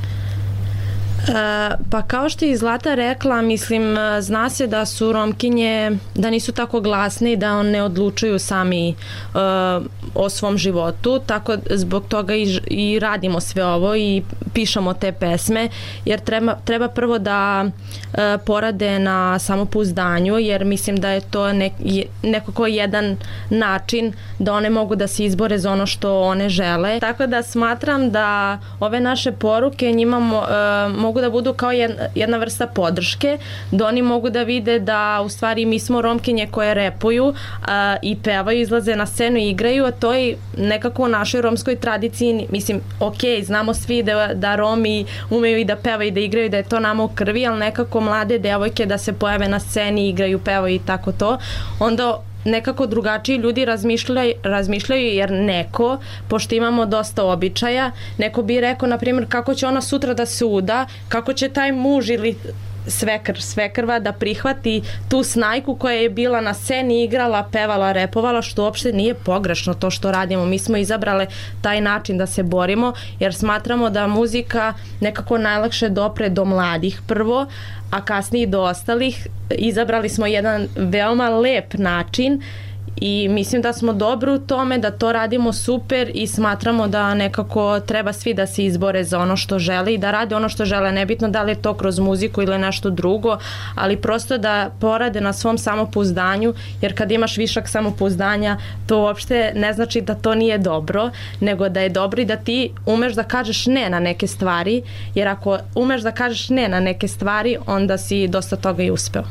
Uh, pa kao što je Zlata rekla, mislim, zna se da su Romkinje, da nisu tako glasne i da ne odlučuju sami uh, o svom životu, tako zbog toga i, i radimo sve ovo i pišemo te pesme, jer treba, treba prvo da uh, porade na samopouzdanju, jer mislim da je to nek, nekako jedan način da one mogu da se izbore za ono što one žele. Tako da smatram da ove naše poruke njima mo, uh, mogu da budu kao jedna vrsta podrške, da oni mogu da vide da u stvari mi smo Romkinje koje repuju a, i pevaju, izlaze na scenu i igraju, a to je nekako u našoj romskoj tradiciji, mislim, ok, znamo svi da, da Romi umeju i da pevaju i da igraju, da je to nama u krvi, ali nekako mlade devojke da se pojave na sceni, igraju, pevaju i tako to, onda nekako drugačiji ljudi razmišljaju, razmišljaju jer neko, pošto imamo dosta običaja, neko bi rekao, na primjer, kako će ona sutra da se uda, kako će taj muž ili svekr, svekrva da prihvati tu snajku koja je bila na sceni, igrala, pevala, repovala, što uopšte nije pogrešno to što radimo. Mi smo izabrale taj način da se borimo, jer smatramo da muzika nekako najlakše dopre do mladih prvo, a kasnije do ostalih. Izabrali smo jedan veoma lep način i mislim da smo dobri u tome, da to radimo super i smatramo da nekako treba svi da se izbore za ono što žele i da rade ono što žele, nebitno da li je to kroz muziku ili nešto drugo, ali prosto da porade na svom samopouzdanju, jer kad imaš višak samopouzdanja, to uopšte ne znači da to nije dobro, nego da je dobro i da ti umeš da kažeš ne na neke stvari, jer ako umeš da kažeš ne na neke stvari, onda si dosta toga i uspeo.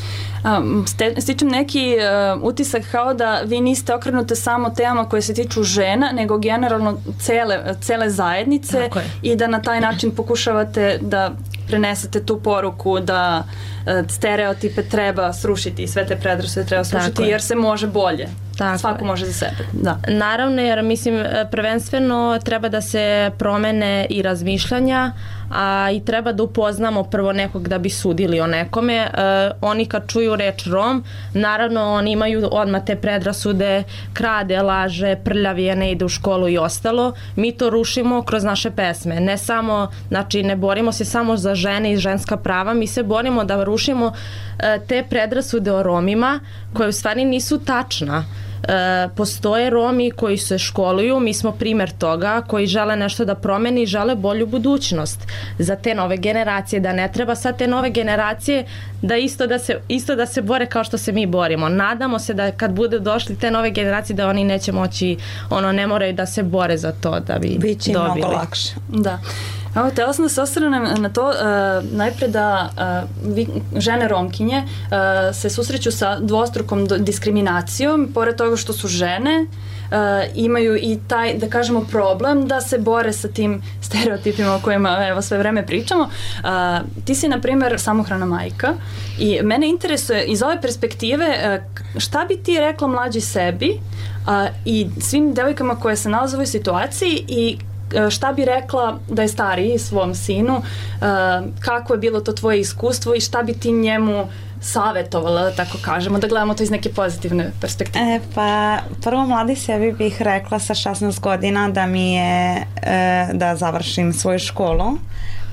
Stičem neki uh, utisak kao da vi niste okrenute samo temama koje se tiču žena, nego generalno cele, cele zajednice i da na taj način pokušavate da prenesete tu poruku da uh, stereotipe treba srušiti i sve te predrasude treba srušiti jer se može bolje. Tako Svako je. Može za sebe. Da. Naravno, jer mislim prvenstveno treba da se promene i razmišljanja, a i treba da upoznamo prvo nekog da bi sudili o nekome. E, oni kad čuju reč Rom, naravno oni imaju odmah te predrasude, krade, laže, prljavije, ne ide u školu i ostalo. Mi to rušimo kroz naše pesme. Ne samo, znači ne borimo se samo za žene i ženska prava, mi se borimo da rušimo e, te predrasude o Romima koje u stvari nisu tačna. E, postoje Romi koji se školuju, mi smo primer toga, koji žele nešto da promeni i žele bolju budućnost za te nove generacije, da ne treba sad te nove generacije da isto da se, isto da se bore kao što se mi borimo. Nadamo se da kad bude došli te nove generacije da oni neće moći, ono, ne moraju da se bore za to da bi Biće dobili. Biće mnogo lakše. Da. Evo, htjela sam da se osvrnem na to, uh, najpre da uh, vi, žene Romkinje uh, se susreću sa dvostrukom diskriminacijom, pored toga što su žene, uh, imaju i taj, da kažemo, problem da se bore sa tim stereotipima o kojima evo sve vreme pričamo. Uh, ti si, na primjer, samohrana majka i mene interesuje iz ove perspektive uh, šta bi ti rekla mlađi sebi uh, i svim devojkama koje se nalaze u ovoj situaciji i šta bi rekla da je stariji svom sinu, kako je bilo to tvoje iskustvo i šta bi ti njemu savjetovala, da tako kažemo, da gledamo to iz neke pozitivne perspektive? E, pa prvo mladi sebi bih rekla sa šesnaest godina da mi je e, da završim svoju školu,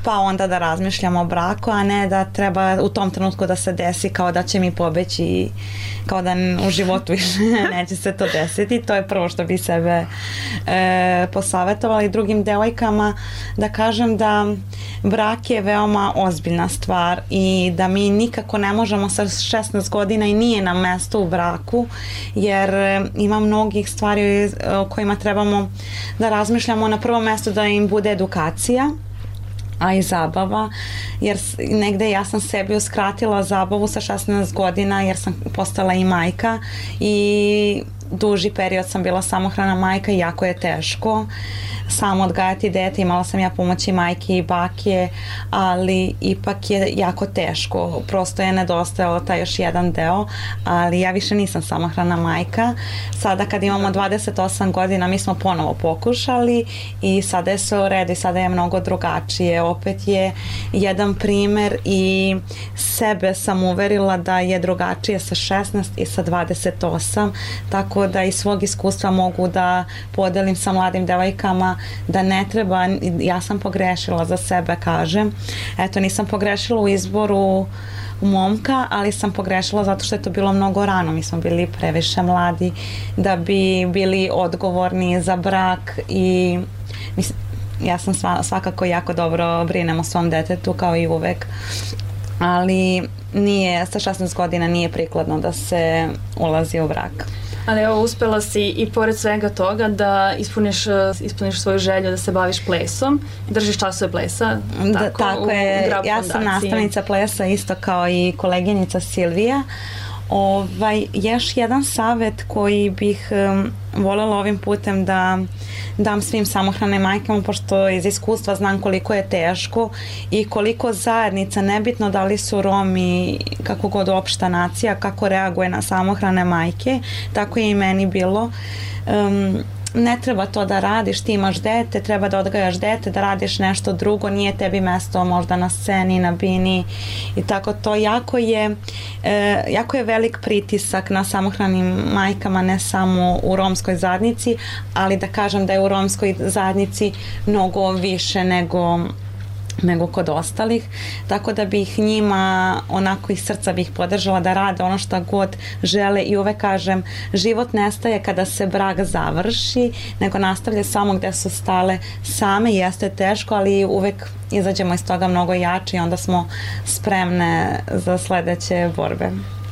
pa onda da razmišljamo o braku, a ne da treba u tom trenutku da se desi kao da će mi pobeći i kao da u životu više neće se to desiti. To je prvo što bi sebe e, posavetovala i drugim devojkama da kažem da brak je veoma ozbiljna stvar i da mi nikako ne možemo sa šesnaest godina i nije nam mesto u braku jer e, ima mnogih stvari o kojima trebamo da razmišljamo. Na prvom mjestu da im bude edukacija, a i zabava, jer negde ja sam sebi uskratila zabavu sa šesnaest godina jer sam postala i majka i duži period sam bila samohrana majka i jako je teško samo odgajati dete, imala sam ja pomoći majke i bake, ali ipak je jako teško, prosto je nedostajalo taj još jedan deo, ali ja više nisam samohrana majka. Sada kad imamo dvadeset osam godina mi smo ponovo pokušali i sada je sve u redu i sada je mnogo drugačije, opet je jedan primer i sebe sam uverila da je drugačije sa šesnaest i sa dvadeset osam, tako da iz svog iskustva mogu da podelim sa mladim devojkama da ne treba, ja sam pogrešila za sebe, kažem. Eto, nisam pogrešila u izboru momka, ali sam pogrešila zato što je to bilo mnogo rano. Mi smo bili previše mladi da bi bili odgovorni za brak i mislim, ja sam svakako jako dobro brinem o svom detetu kao i uvek, ali nije, sa šesnaest godina nije prikladno da se ulazi u brak. Ali evo, uspela si i pored svega toga da ispuniš, ispuniš svoju želju da se baviš plesom, držiš časove plesa, tako, da, tako je, ja sam nastavnica plesa isto kao i koleginica Silvija. Ovaj, još jedan savjet koji bih um, voljela ovim putem da dam svim samohranim majkama, pošto iz iskustva znam koliko je teško i koliko zajednica, nebitno da li su Romi, kako god opšta nacija, kako reaguje na samohrane majke, tako je i meni bilo. Um, ne treba to da radiš, ti imaš dete, treba da odgajaš dete, da radiš nešto drugo, nije tebi mesto možda na sceni, na bini i tako to. Jako je, e, jako je velik pritisak na samohranim majkama, ne samo u romskoj zajednici, ali da kažem da je u romskoj zajednici mnogo više nego nego kod ostalih, tako da bih njima onako iz srca bih podržala da rade ono što god žele i uvek kažem, život nestaje kada se brak završi, nego nastavlja samo gde su stale same, jeste teško, ali uvek izađemo iz toga mnogo jači i onda smo spremne za sledeće borbe.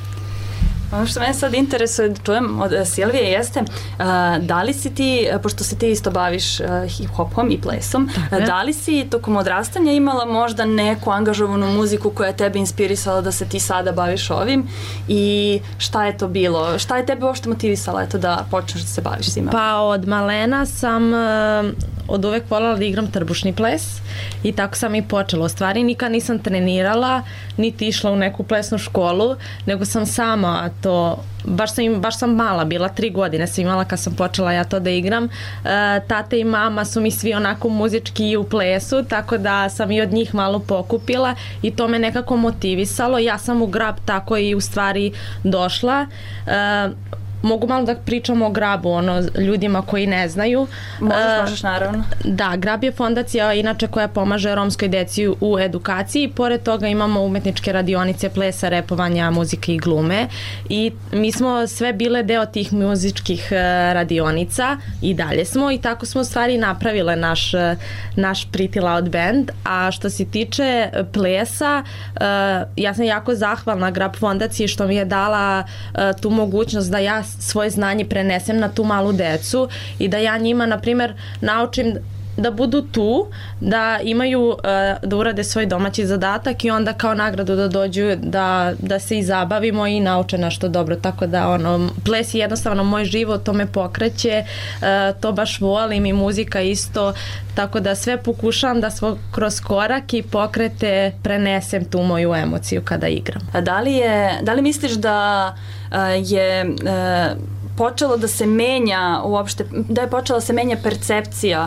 Ono što mene sad interesuje da čujem od Silvije jeste uh, da li si ti, pošto se ti isto baviš uh, hip-hopom i plesom, uh, da li si tokom odrastanja imala možda neku angažovanu muziku koja je tebe inspirisala da se ti sada baviš ovim i šta je to bilo? Šta je tebe uopšte motivisala eto, da počneš da se baviš svima? Pa od malena sam uh, od uvek voljela da igram trbušni ples i tako sam i počela. U stvari nikad nisam trenirala, niti išla u neku plesnu školu, nego sam sama to, baš sam, baš sam mala, bila tri godine sam imala kad sam počela ja to da igram. E, tate i mama su mi svi onako muzički i u plesu, tako da sam i od njih malo pokupila i to me nekako motivisalo. Ja sam u grab tako i u stvari došla. E, Mogu malo da pričamo o Grabu, ono, ljudima koji ne znaju. Možeš, možeš, naravno. Da, Grab je fondacija inače koja pomaže romskoj deci u edukaciji. Pored toga imamo umetničke radionice plesa, repovanja, muzike i glume. I mi smo sve bile deo tih muzičkih radionica i dalje smo i tako smo u stvari napravile naš, naš Pretty Loud Band. A što se tiče plesa, ja sam jako zahvalna Grab fondaciji što mi je dala tu mogućnost da ja svoje znanje prenesem na tu malu decu i da ja njima, na primjer, naučim da budu tu, da imaju, da urade svoj domaći zadatak i onda kao nagradu da dođu da, da se i zabavimo i nauče nešto dobro. Tako da ono, ples je jednostavno moj život, to me pokreće, to baš volim i muzika isto, tako da sve pokušavam da svo kroz korak i pokrete prenesem tu moju emociju kada igram. A da li je, da li misliš da je počelo da se menja uopšte, da je počela da se menja percepcija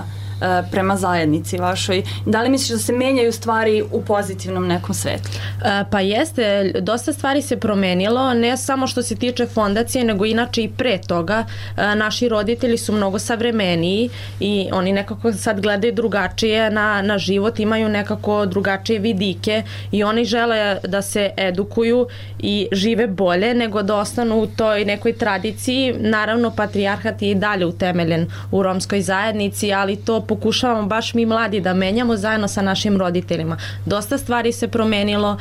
prema zajednici vašoj. Da li misliš da se menjaju stvari u pozitivnom nekom svetlu? Pa jeste, dosta stvari se promenilo, ne samo što se tiče fondacije, nego inače i pre toga. Naši roditelji su mnogo savremeniji i oni nekako sad gledaju drugačije na, na život, imaju nekako drugačije vidike i oni žele da se edukuju i žive bolje nego da ostanu u toj nekoj tradiciji. Naravno, patrijarhat je i dalje utemeljen u romskoj zajednici, ali to pokušavamo baš mi mladi da menjamo zajedno sa našim roditeljima. Dosta stvari se promenilo.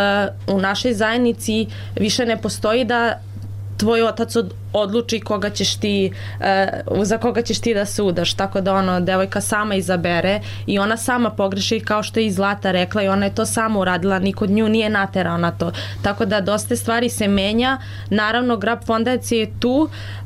U našoj zajednici više ne postoji da tvoj otac odluči koga ćeš ti, za koga ćeš ti da se udaš, tako da ono, devojka sama izabere i ona sama pogreši, kao što je i Zlata rekla, i ona je to sama uradila, niko nju nije naterao na to, tako da dosta stvari se menja. Naravno, Grab fondacija je tu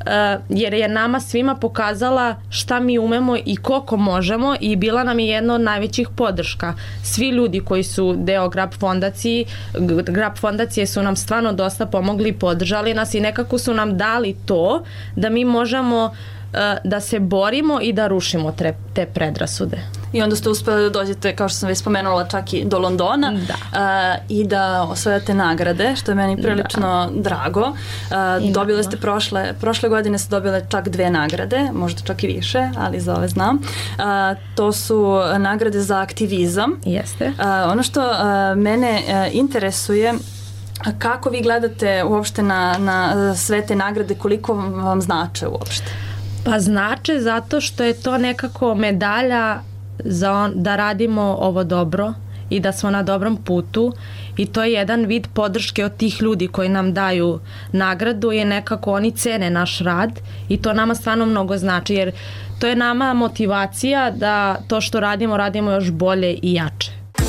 jer je nama svima pokazala šta mi umemo i koliko možemo i bila nam je jedna od najvećih podrška. Svi ljudi koji su deo Grab fondacije, Grab fondacije su nam stvarno dosta pomogli i podržali nas i nekako su nam dali to da mi možemo uh, da se borimo i da rušimo tre, te predrasude. I onda ste uspeli da dođete, kao što sam već spomenula, čak i do Londona da. uh, i da osvojate nagrade, što je meni prilično da. drago. Uh, dobile ste prošle, prošle godine ste dobile čak dve nagrade, možda čak i više, ali za ove znam. Uh, to su nagrade za aktivizam. Jeste. Uh, ono što uh, mene uh, interesuje, kako vi gledate uopšte na, na sve te nagrade, koliko vam znače uopšte? Pa znače zato što je to nekako medalja za on, da radimo ovo dobro i da smo na dobrom putu i to je jedan vid podrške od tih ljudi koji nam daju nagradu i nekako oni cene naš rad i to nama stvarno mnogo znači jer to je nama motivacija da to što radimo, radimo još bolje i jače.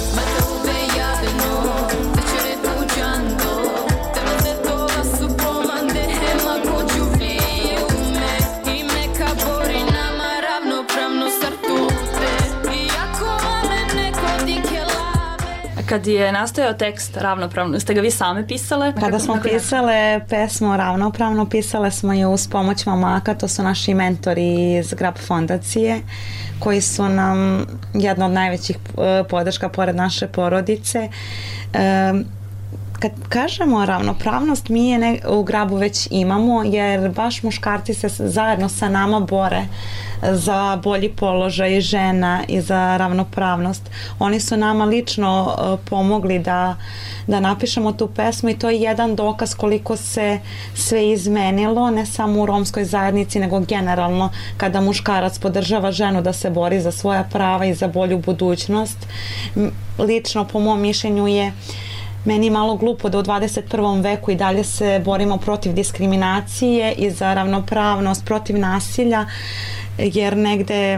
Kad je nastojao tekst Ravnopravno, ste ga vi same pisale? Kada smo pisale pesmu Ravnopravno, pisale smo je uz pomoć mamaka, to su naši mentori iz Grab fondacije, koji su nam jedna od najvećih podrška pored naše porodice. Kad kažemo ravnopravnost, mi je ne, u Grabu već imamo, jer baš muškarci se zajedno sa nama bore za bolji položaj žena i za ravnopravnost. Oni su nama lično uh, pomogli da, da napišemo tu pesmu i to je jedan dokaz koliko se sve izmenilo, ne samo u romskoj zajednici, nego generalno kada muškarac podržava ženu da se bori za svoja prava i za bolju budućnost. Lično, po mom mišljenju, je meni malo glupo da u dvadeset prvom veku i dalje se borimo protiv diskriminacije i za ravnopravnost, protiv nasilja, jer negde e,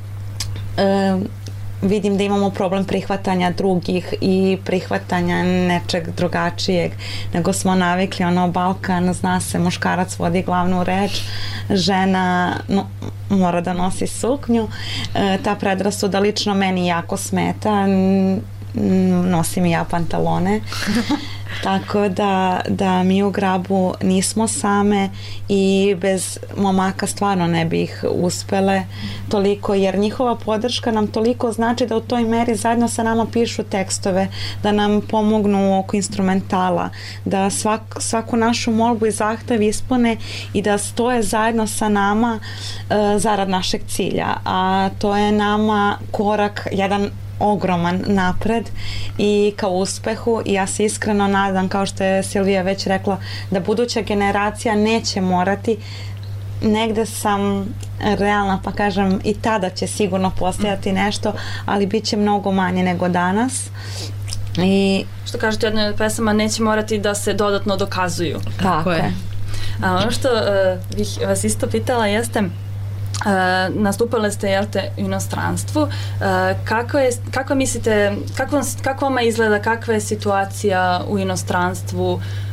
vidim da imamo problem prihvatanja drugih i prihvatanja nečeg drugačijeg, nego smo navikli, ono, Balkan, zna se, muškarac vodi glavnu reč, žena no, mora da nosi suknju. E, ta predrasuda lično meni jako smeta, nosim i ja pantalone. Tako da, da mi u Grabu nismo same i bez momaka stvarno ne bi ih uspele toliko, jer njihova podrška nam toliko znači da u toj meri zajedno sa nama pišu tekstove, da nam pomognu oko instrumentala, da svak, svaku našu molbu i zahtev ispune i da stoje zajedno sa nama uh, zarad našeg cilja, a to je nama korak jedan ogroman napred i ka uspehu i ja se iskreno nadam, kao što je Silvija već rekla, da buduća generacija neće morati. Negde sam realna pa kažem i tada će sigurno postojati nešto, ali bit će mnogo manje nego danas. I što kažete, jedna od pesama, neće morati da se dodatno dokazuju. Tako je. A ono što uh, bih vas isto pitala jeste, Uh, nastupale ste, jel te, u inostranstvu. Uh, kako je, kako mislite, kako, kako vama izgleda, kakva je situacija u inostranstvu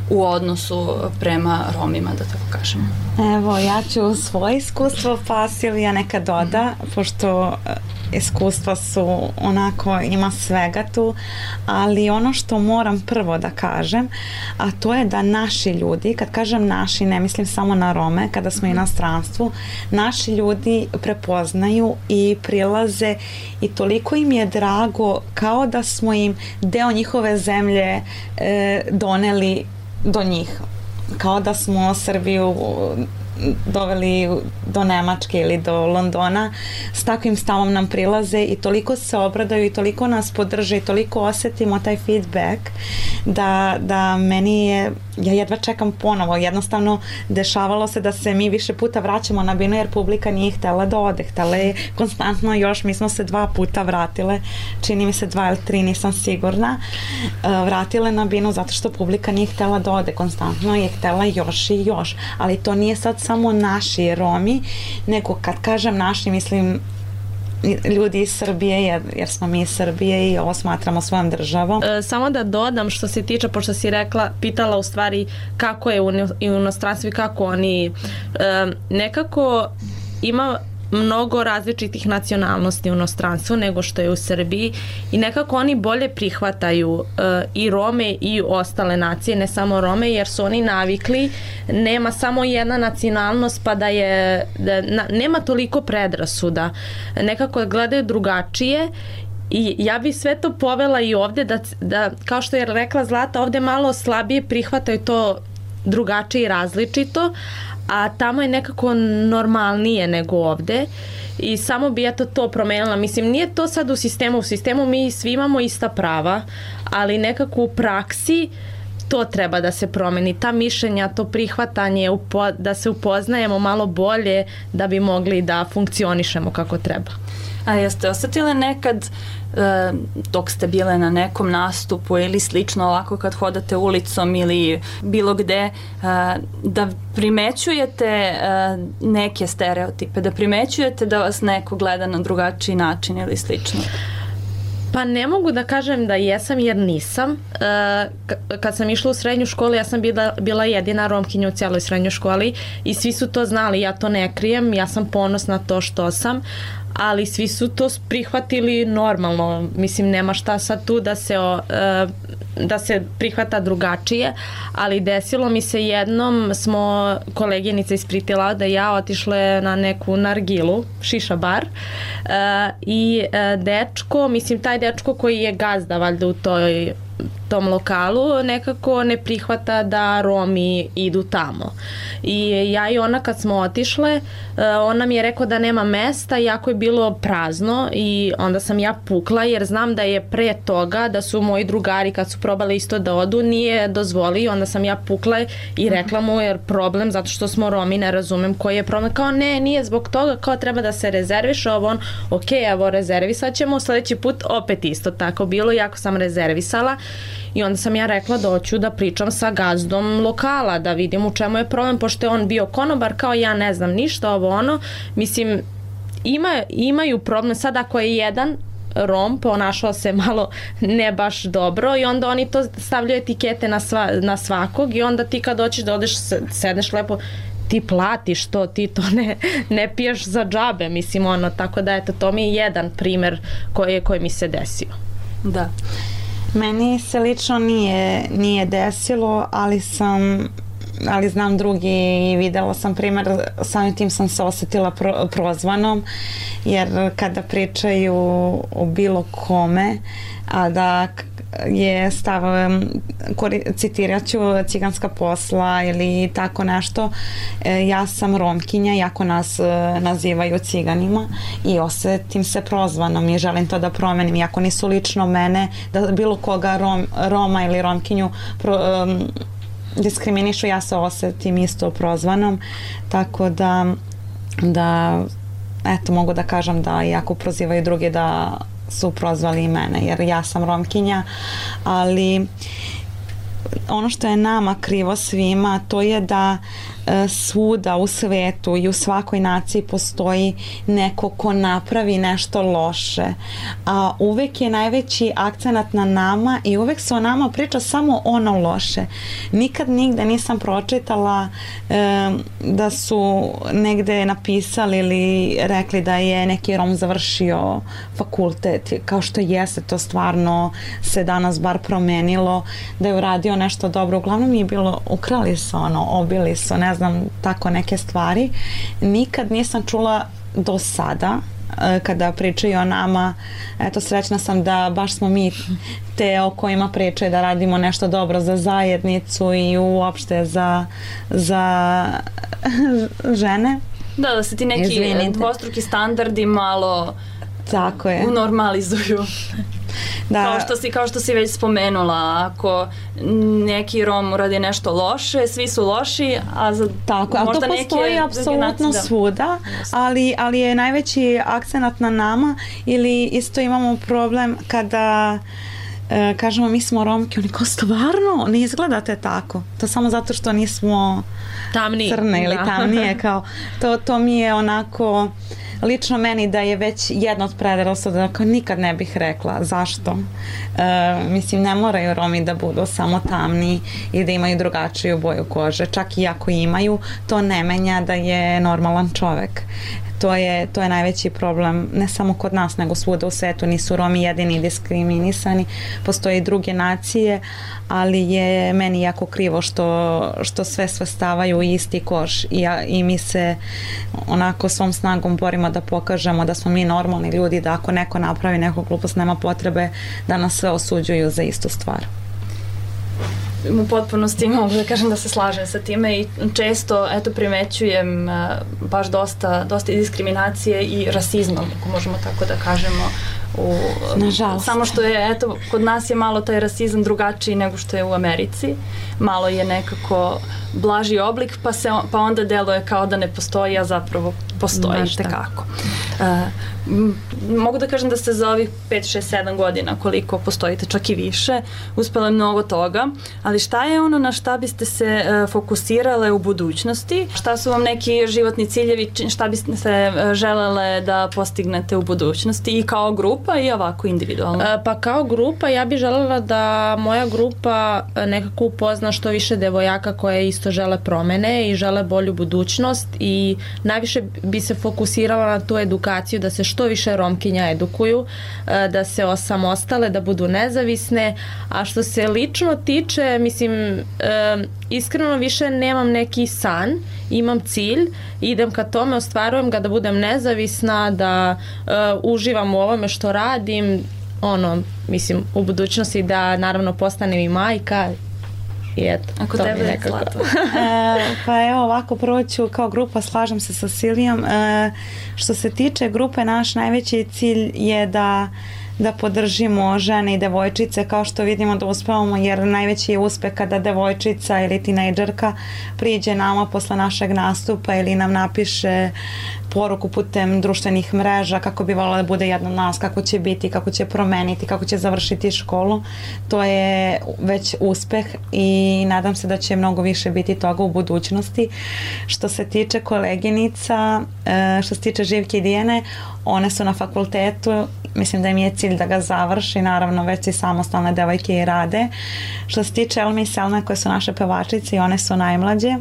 u odnosu prema Romima, da tako kažemo. Evo, ja ću svoje iskustvo, pa Silvija neka doda, pošto iskustva su onako, ima svega tu, ali ono što moram prvo da kažem, a to je da naši ljudi, kad kažem naši, ne mislim samo na Rome, kada smo u inostranstvu, naši ljudi prepoznaju i prilaze i toliko im je drago kao da smo im deo njihove zemlje e, doneli do njih. Kao da smo Srbiju doveli do Nemačke ili do Londona, s takvim stavom nam prilaze i toliko se obradaju i toliko nas podrže i toliko osetimo taj feedback da, da meni je, ja jedva čekam ponovo, jednostavno dešavalo se da se mi više puta vraćamo na binu jer publika nije htela da ode, htela je konstantno još, mi smo se dva puta vratile, čini mi se dva ili tri, nisam sigurna, vratile na binu zato što publika nije htela da ode, konstantno je htela još i još, ali to nije sad samo naši Romi, nego kad kažem naši, mislim ljudi iz Srbije, jer, jer smo mi iz Srbije i ovo smatramo svojom državom. E, samo da dodam što se tiče, pošto si rekla, pitala u stvari kako je u inostranstvu i kako oni e, nekako ima mnogo različitih nacionalnosti u inostranstvu nego što je u Srbiji i nekako oni bolje prihvataju uh, i Rome i ostale nacije, ne samo Rome, jer su oni navikli, nema samo jedna nacionalnost pa da je, da, na, nema toliko predrasuda, nekako gledaju drugačije. I ja bi sve to povela i ovde da, da kao što je rekla Zlata, ovde malo slabije prihvataju to drugačije i različito, a tamo je nekako normalnije nego ovde i samo bi eto to promenila. Mislim, nije to sad u sistemu, u sistemu mi svi imamo ista prava, ali nekako u praksi to treba da se promeni, ta mišljenja, to prihvatanje, upo, da se upoznajemo malo bolje da bi mogli da funkcionišemo kako treba. A jeste osetile nekad e, dok ste bile na nekom nastupu ili slično ovako kad hodate ulicom ili bilo gde e, da primećujete e, neke stereotipe, da primećujete da vas neko gleda na drugačiji način ili slično? Pa ne mogu da kažem da jesam jer nisam. E, kad sam išla u srednju školu ja sam bila, bila jedina Romkinja u cijeloj srednjoj školi i svi su to znali, ja to ne krijem, ja sam ponosna to što sam, ali svi su to prihvatili normalno, mislim nema šta sad tu da se, o, da se prihvata drugačije, ali desilo mi se jednom, smo koleginica iz Pritila da ja otišle na neku nargilu, šiša bar, i dečko, mislim taj dečko koji je gazda valjda u toj tom lokalu nekako ne prihvata da Romi idu tamo. I ja i ona kad smo otišle, ona mi je rekao da nema mesta, jako je bilo prazno i onda sam ja pukla jer znam da je pre toga da su moji drugari kad su probali isto da odu nije dozvolio, onda sam ja pukla i rekla mu jer problem zato što smo Romi, ne razumem koji je problem, kao ne, nije zbog toga, kao treba da se rezerviš, ovo on, ok, evo rezervisat ćemo, sledeći put opet isto tako bilo, jako sam rezervisala. I onda sam ja rekla da hoću da pričam sa gazdom lokala, da vidim u čemu je problem, pošto je on bio konobar, kao ja ne znam ništa, ovo ono. Mislim, ima, imaju problem, sad ako je jedan Rom ponašao se malo ne baš dobro i onda oni to stavljaju etikete na, sva, na svakog i onda ti kad hoćeš da odeš, sedneš lepo, ti platiš to, ti to ne, ne piješ za džabe, mislim ono, tako da eto, to mi je jedan primer koji, koji mi se desio. Da. Meni se lično nije, nije desilo, ali sam ali znam drugi i videla sam primjer, samim tim sam se osetila pro, prozvanom, jer kada pričaju o bilo kome, a da je stav, citirat ću ciganska posla ili tako nešto, ja sam Romkinja, jako nas nazivaju ciganima i osetim se prozvanom i želim to da promenim, iako nisu lično mene, da bilo koga Rom, Roma ili Romkinju pro, um, diskriminišu, ja se osetim isto prozvanom, tako da da eto mogu da kažem da iako prozivaju drugi da su prozvali i mene, jer ja sam Romkinja, ali ono što je nama krivo svima, to je da svuda u svetu i u svakoj naciji postoji neko ko napravi nešto loše, a uvek je najveći akcenat na nama i uvek se o nama priča samo ono loše. Nikad nigde nisam pročitala e, da su negde napisali ili rekli da je neki Rom završio fakultet, kao što jeste, to stvarno se danas bar promenilo, da je uradio nešto dobro. Uglavnom je bilo, ukrali su ono, obili su, ne znam, tako neke stvari. Nikad nisam čula do sada kada pričaju o nama, eto, srećna sam da baš smo mi te o kojima pričaju da radimo nešto dobro za zajednicu i uopšte za, za žene. Da, da se ti neki Izvinite. dvostruki standardi malo tako je. unormalizuju. Da. Kao što si, kao što si već spomenula, ako neki Rom uradi nešto loše, svi su loši, a za tako, možda to postoji apsolutno svuda, ali, ali je najveći akcenat na nama, ili isto imamo problem kada e, kažemo mi smo Romke, oni kao stvarno ne izgledate tako, to samo zato što nismo tamnije, crne ili tamnije, kao, to, to mi je onako lično meni da je već jedno od predrasuda, da nikad ne bih rekla zašto. E, mislim, ne moraju Romi da budu samo tamni i da imaju drugačiju boju kože, čak i ako imaju, to ne menja da je normalan čovek. To je, to je najveći problem, ne samo kod nas, nego svuda u svetu. Nisu Romi jedini diskriminisani, postoje i druge nacije, ali je meni jako krivo što, što sve svrstavaju u isti koš i, i mi se onako svom snagom borimo da pokažemo da smo mi normalni ljudi, da ako neko napravi neku glupost, nema potrebe da nas sve osuđuju za istu stvar. U potpunosti mogu da kažem da se slažem sa time i često eto primećujem uh, baš dosta, dosta diskriminacije i rasizma, ako možemo tako da kažemo. U, Nažalost. Samo što je, eto, kod nas je malo taj rasizam drugačiji nego što je u Americi. Malo je nekako blaži oblik, pa, se, pa onda deluje kao da ne postoji, a zapravo postoji tekako. Uh, mogu da kažem da ste za ovih pet, šest, sedam godina koliko postojite, čak i više, uspjela mnogo toga, ali šta je ono na šta biste se uh, fokusirale u budućnosti? Šta su vam neki životni ciljevi, šta biste se uh, želele da postignete u budućnosti i kao grupa i ovako individualno? Uh, pa kao grupa ja bih želela da moja grupa nekako upozna što više devojaka koje isto žele promene i žele bolju budućnost i najviše bi se fokusirala na tu edukaciju, da se što više Romkinja edukuju, da se osamostale, da budu nezavisne, a što se lično tiče, mislim, iskreno više nemam neki san, imam cilj, idem ka tome, ostvarujem ga da budem nezavisna, da uživam u ovome što radim, ono, mislim, u budućnosti da naravno postanem i majka. I eto, ako tebe je Zlato. e, pa evo ovako, prvo ću kao grupa, slažem se sa Silijom. E, što se tiče grupe, naš najveći cilj je da da podržimo žene i devojčice, kao što vidimo da uspevamo, jer najveći je uspeh kada devojčica ili tinejdžerka priđe nama posle našeg nastupa ili nam napiše poruku putem društvenih mreža kako bi voljela da bude jedna od nas, kako će biti, kako će promeniti, kako će završiti školu. To je već uspeh i nadam se da će mnogo više biti toga u budućnosti. Što se tiče koleginica, što se tiče Živke i Dijene, one su na fakultetu, mislim da im je cilj da ga završi, naravno već i samostalne devojke i rade. Što se tiče Elme i Selme, koje su naše pevačice i one su najmlađe,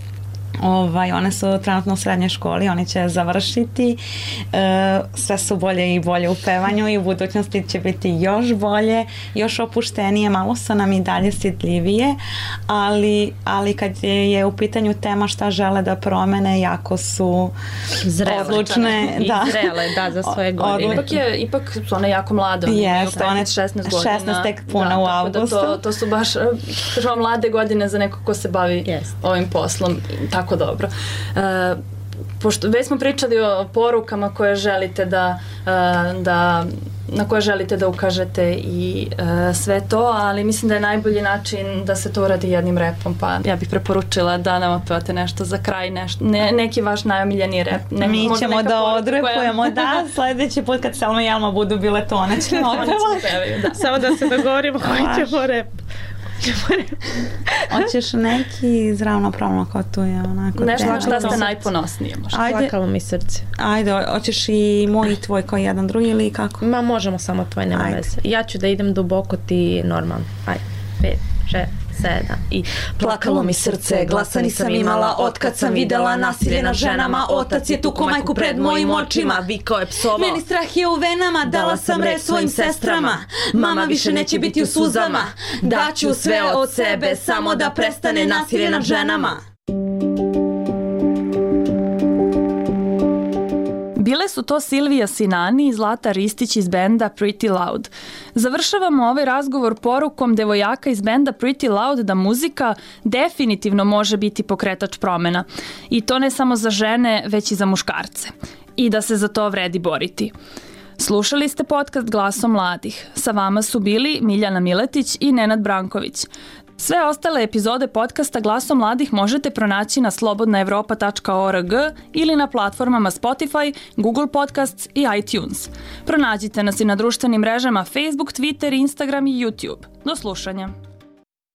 Ovaj, one su trenutno u srednjoj školi, oni će završiti, e, sve su bolje i bolje u pevanju i u budućnosti će biti još bolje, još opuštenije, malo su nam i dalje stidljivije, ali, ali kad je, je u pitanju tema šta žele da promene, jako su zrele, odlučne. I da. zrele, da, za svoje godine. Ipak, je, ipak su one jako mlade, one imaju petnaest šesnaest godina. šesnaest tek puna da, u avgustu. Da to, to su baš kažemo, mlade godine za neko ko se bavi yes. ovim poslom, tako dobro. Uh, pošto već smo pričali o porukama koje želite da, uh, da na koje želite da ukažete i uh, sve to, ali mislim da je najbolji način da se to uradi jednim repom, pa ja bih preporučila da nam otpevate nešto za kraj, nešto, ne, neki vaš najomiljeni rep. Ne, Mi ćemo da odrepujemo, koja... da, sledeći put kad Selma i Elma budu bile to, one ćemo otpevati. Da. Samo da se dogovorimo koji ćemo rep. Hoćeš neki ravnopravno kotuje, onako. Nešto na šta ste najponosnije možda. Ajde. Plakalo mi srce. Ajde, hoćeš i moj i tvoj kao jedan drugi ili kako? Ma možemo samo tvoj, nema veze. Ja ću da idem duboko, ti normalno. Ajde, pet, šest, sedam i... Plakalo mi srce, glasa nisam imala, otkad sam videla nasilje nad ženama, otac je tuko majku pred mojim očima, vikao je psovo. Meni strah je u venama, dala sam reč svojim sestrama, mama više neće biti u suzama, daću sve od sebe, samo da prestane nasilje nad ženama. Bile su to Silvija Sinani i Zlata Ristić iz benda Pretty Loud. Završavamo ovaj razgovor porukom devojaka iz benda Pretty Loud da muzika definitivno može biti pokretač promena. I to ne samo za žene, već i za muškarce. I da se za to vredi boriti. Slušali ste podcast Glasom mladih. Sa vama su bili Miljana Miletić i Nenad Branković. Sve ostale epizode podcasta Glasom mladih možete pronaći na slobodna evropa tačka org ili na platformama Spotify, Google Podcasts i iTunes. Pronađite nas i na društvenim mrežama Facebook, Twitter, Instagram i YouTube. Do slušanja.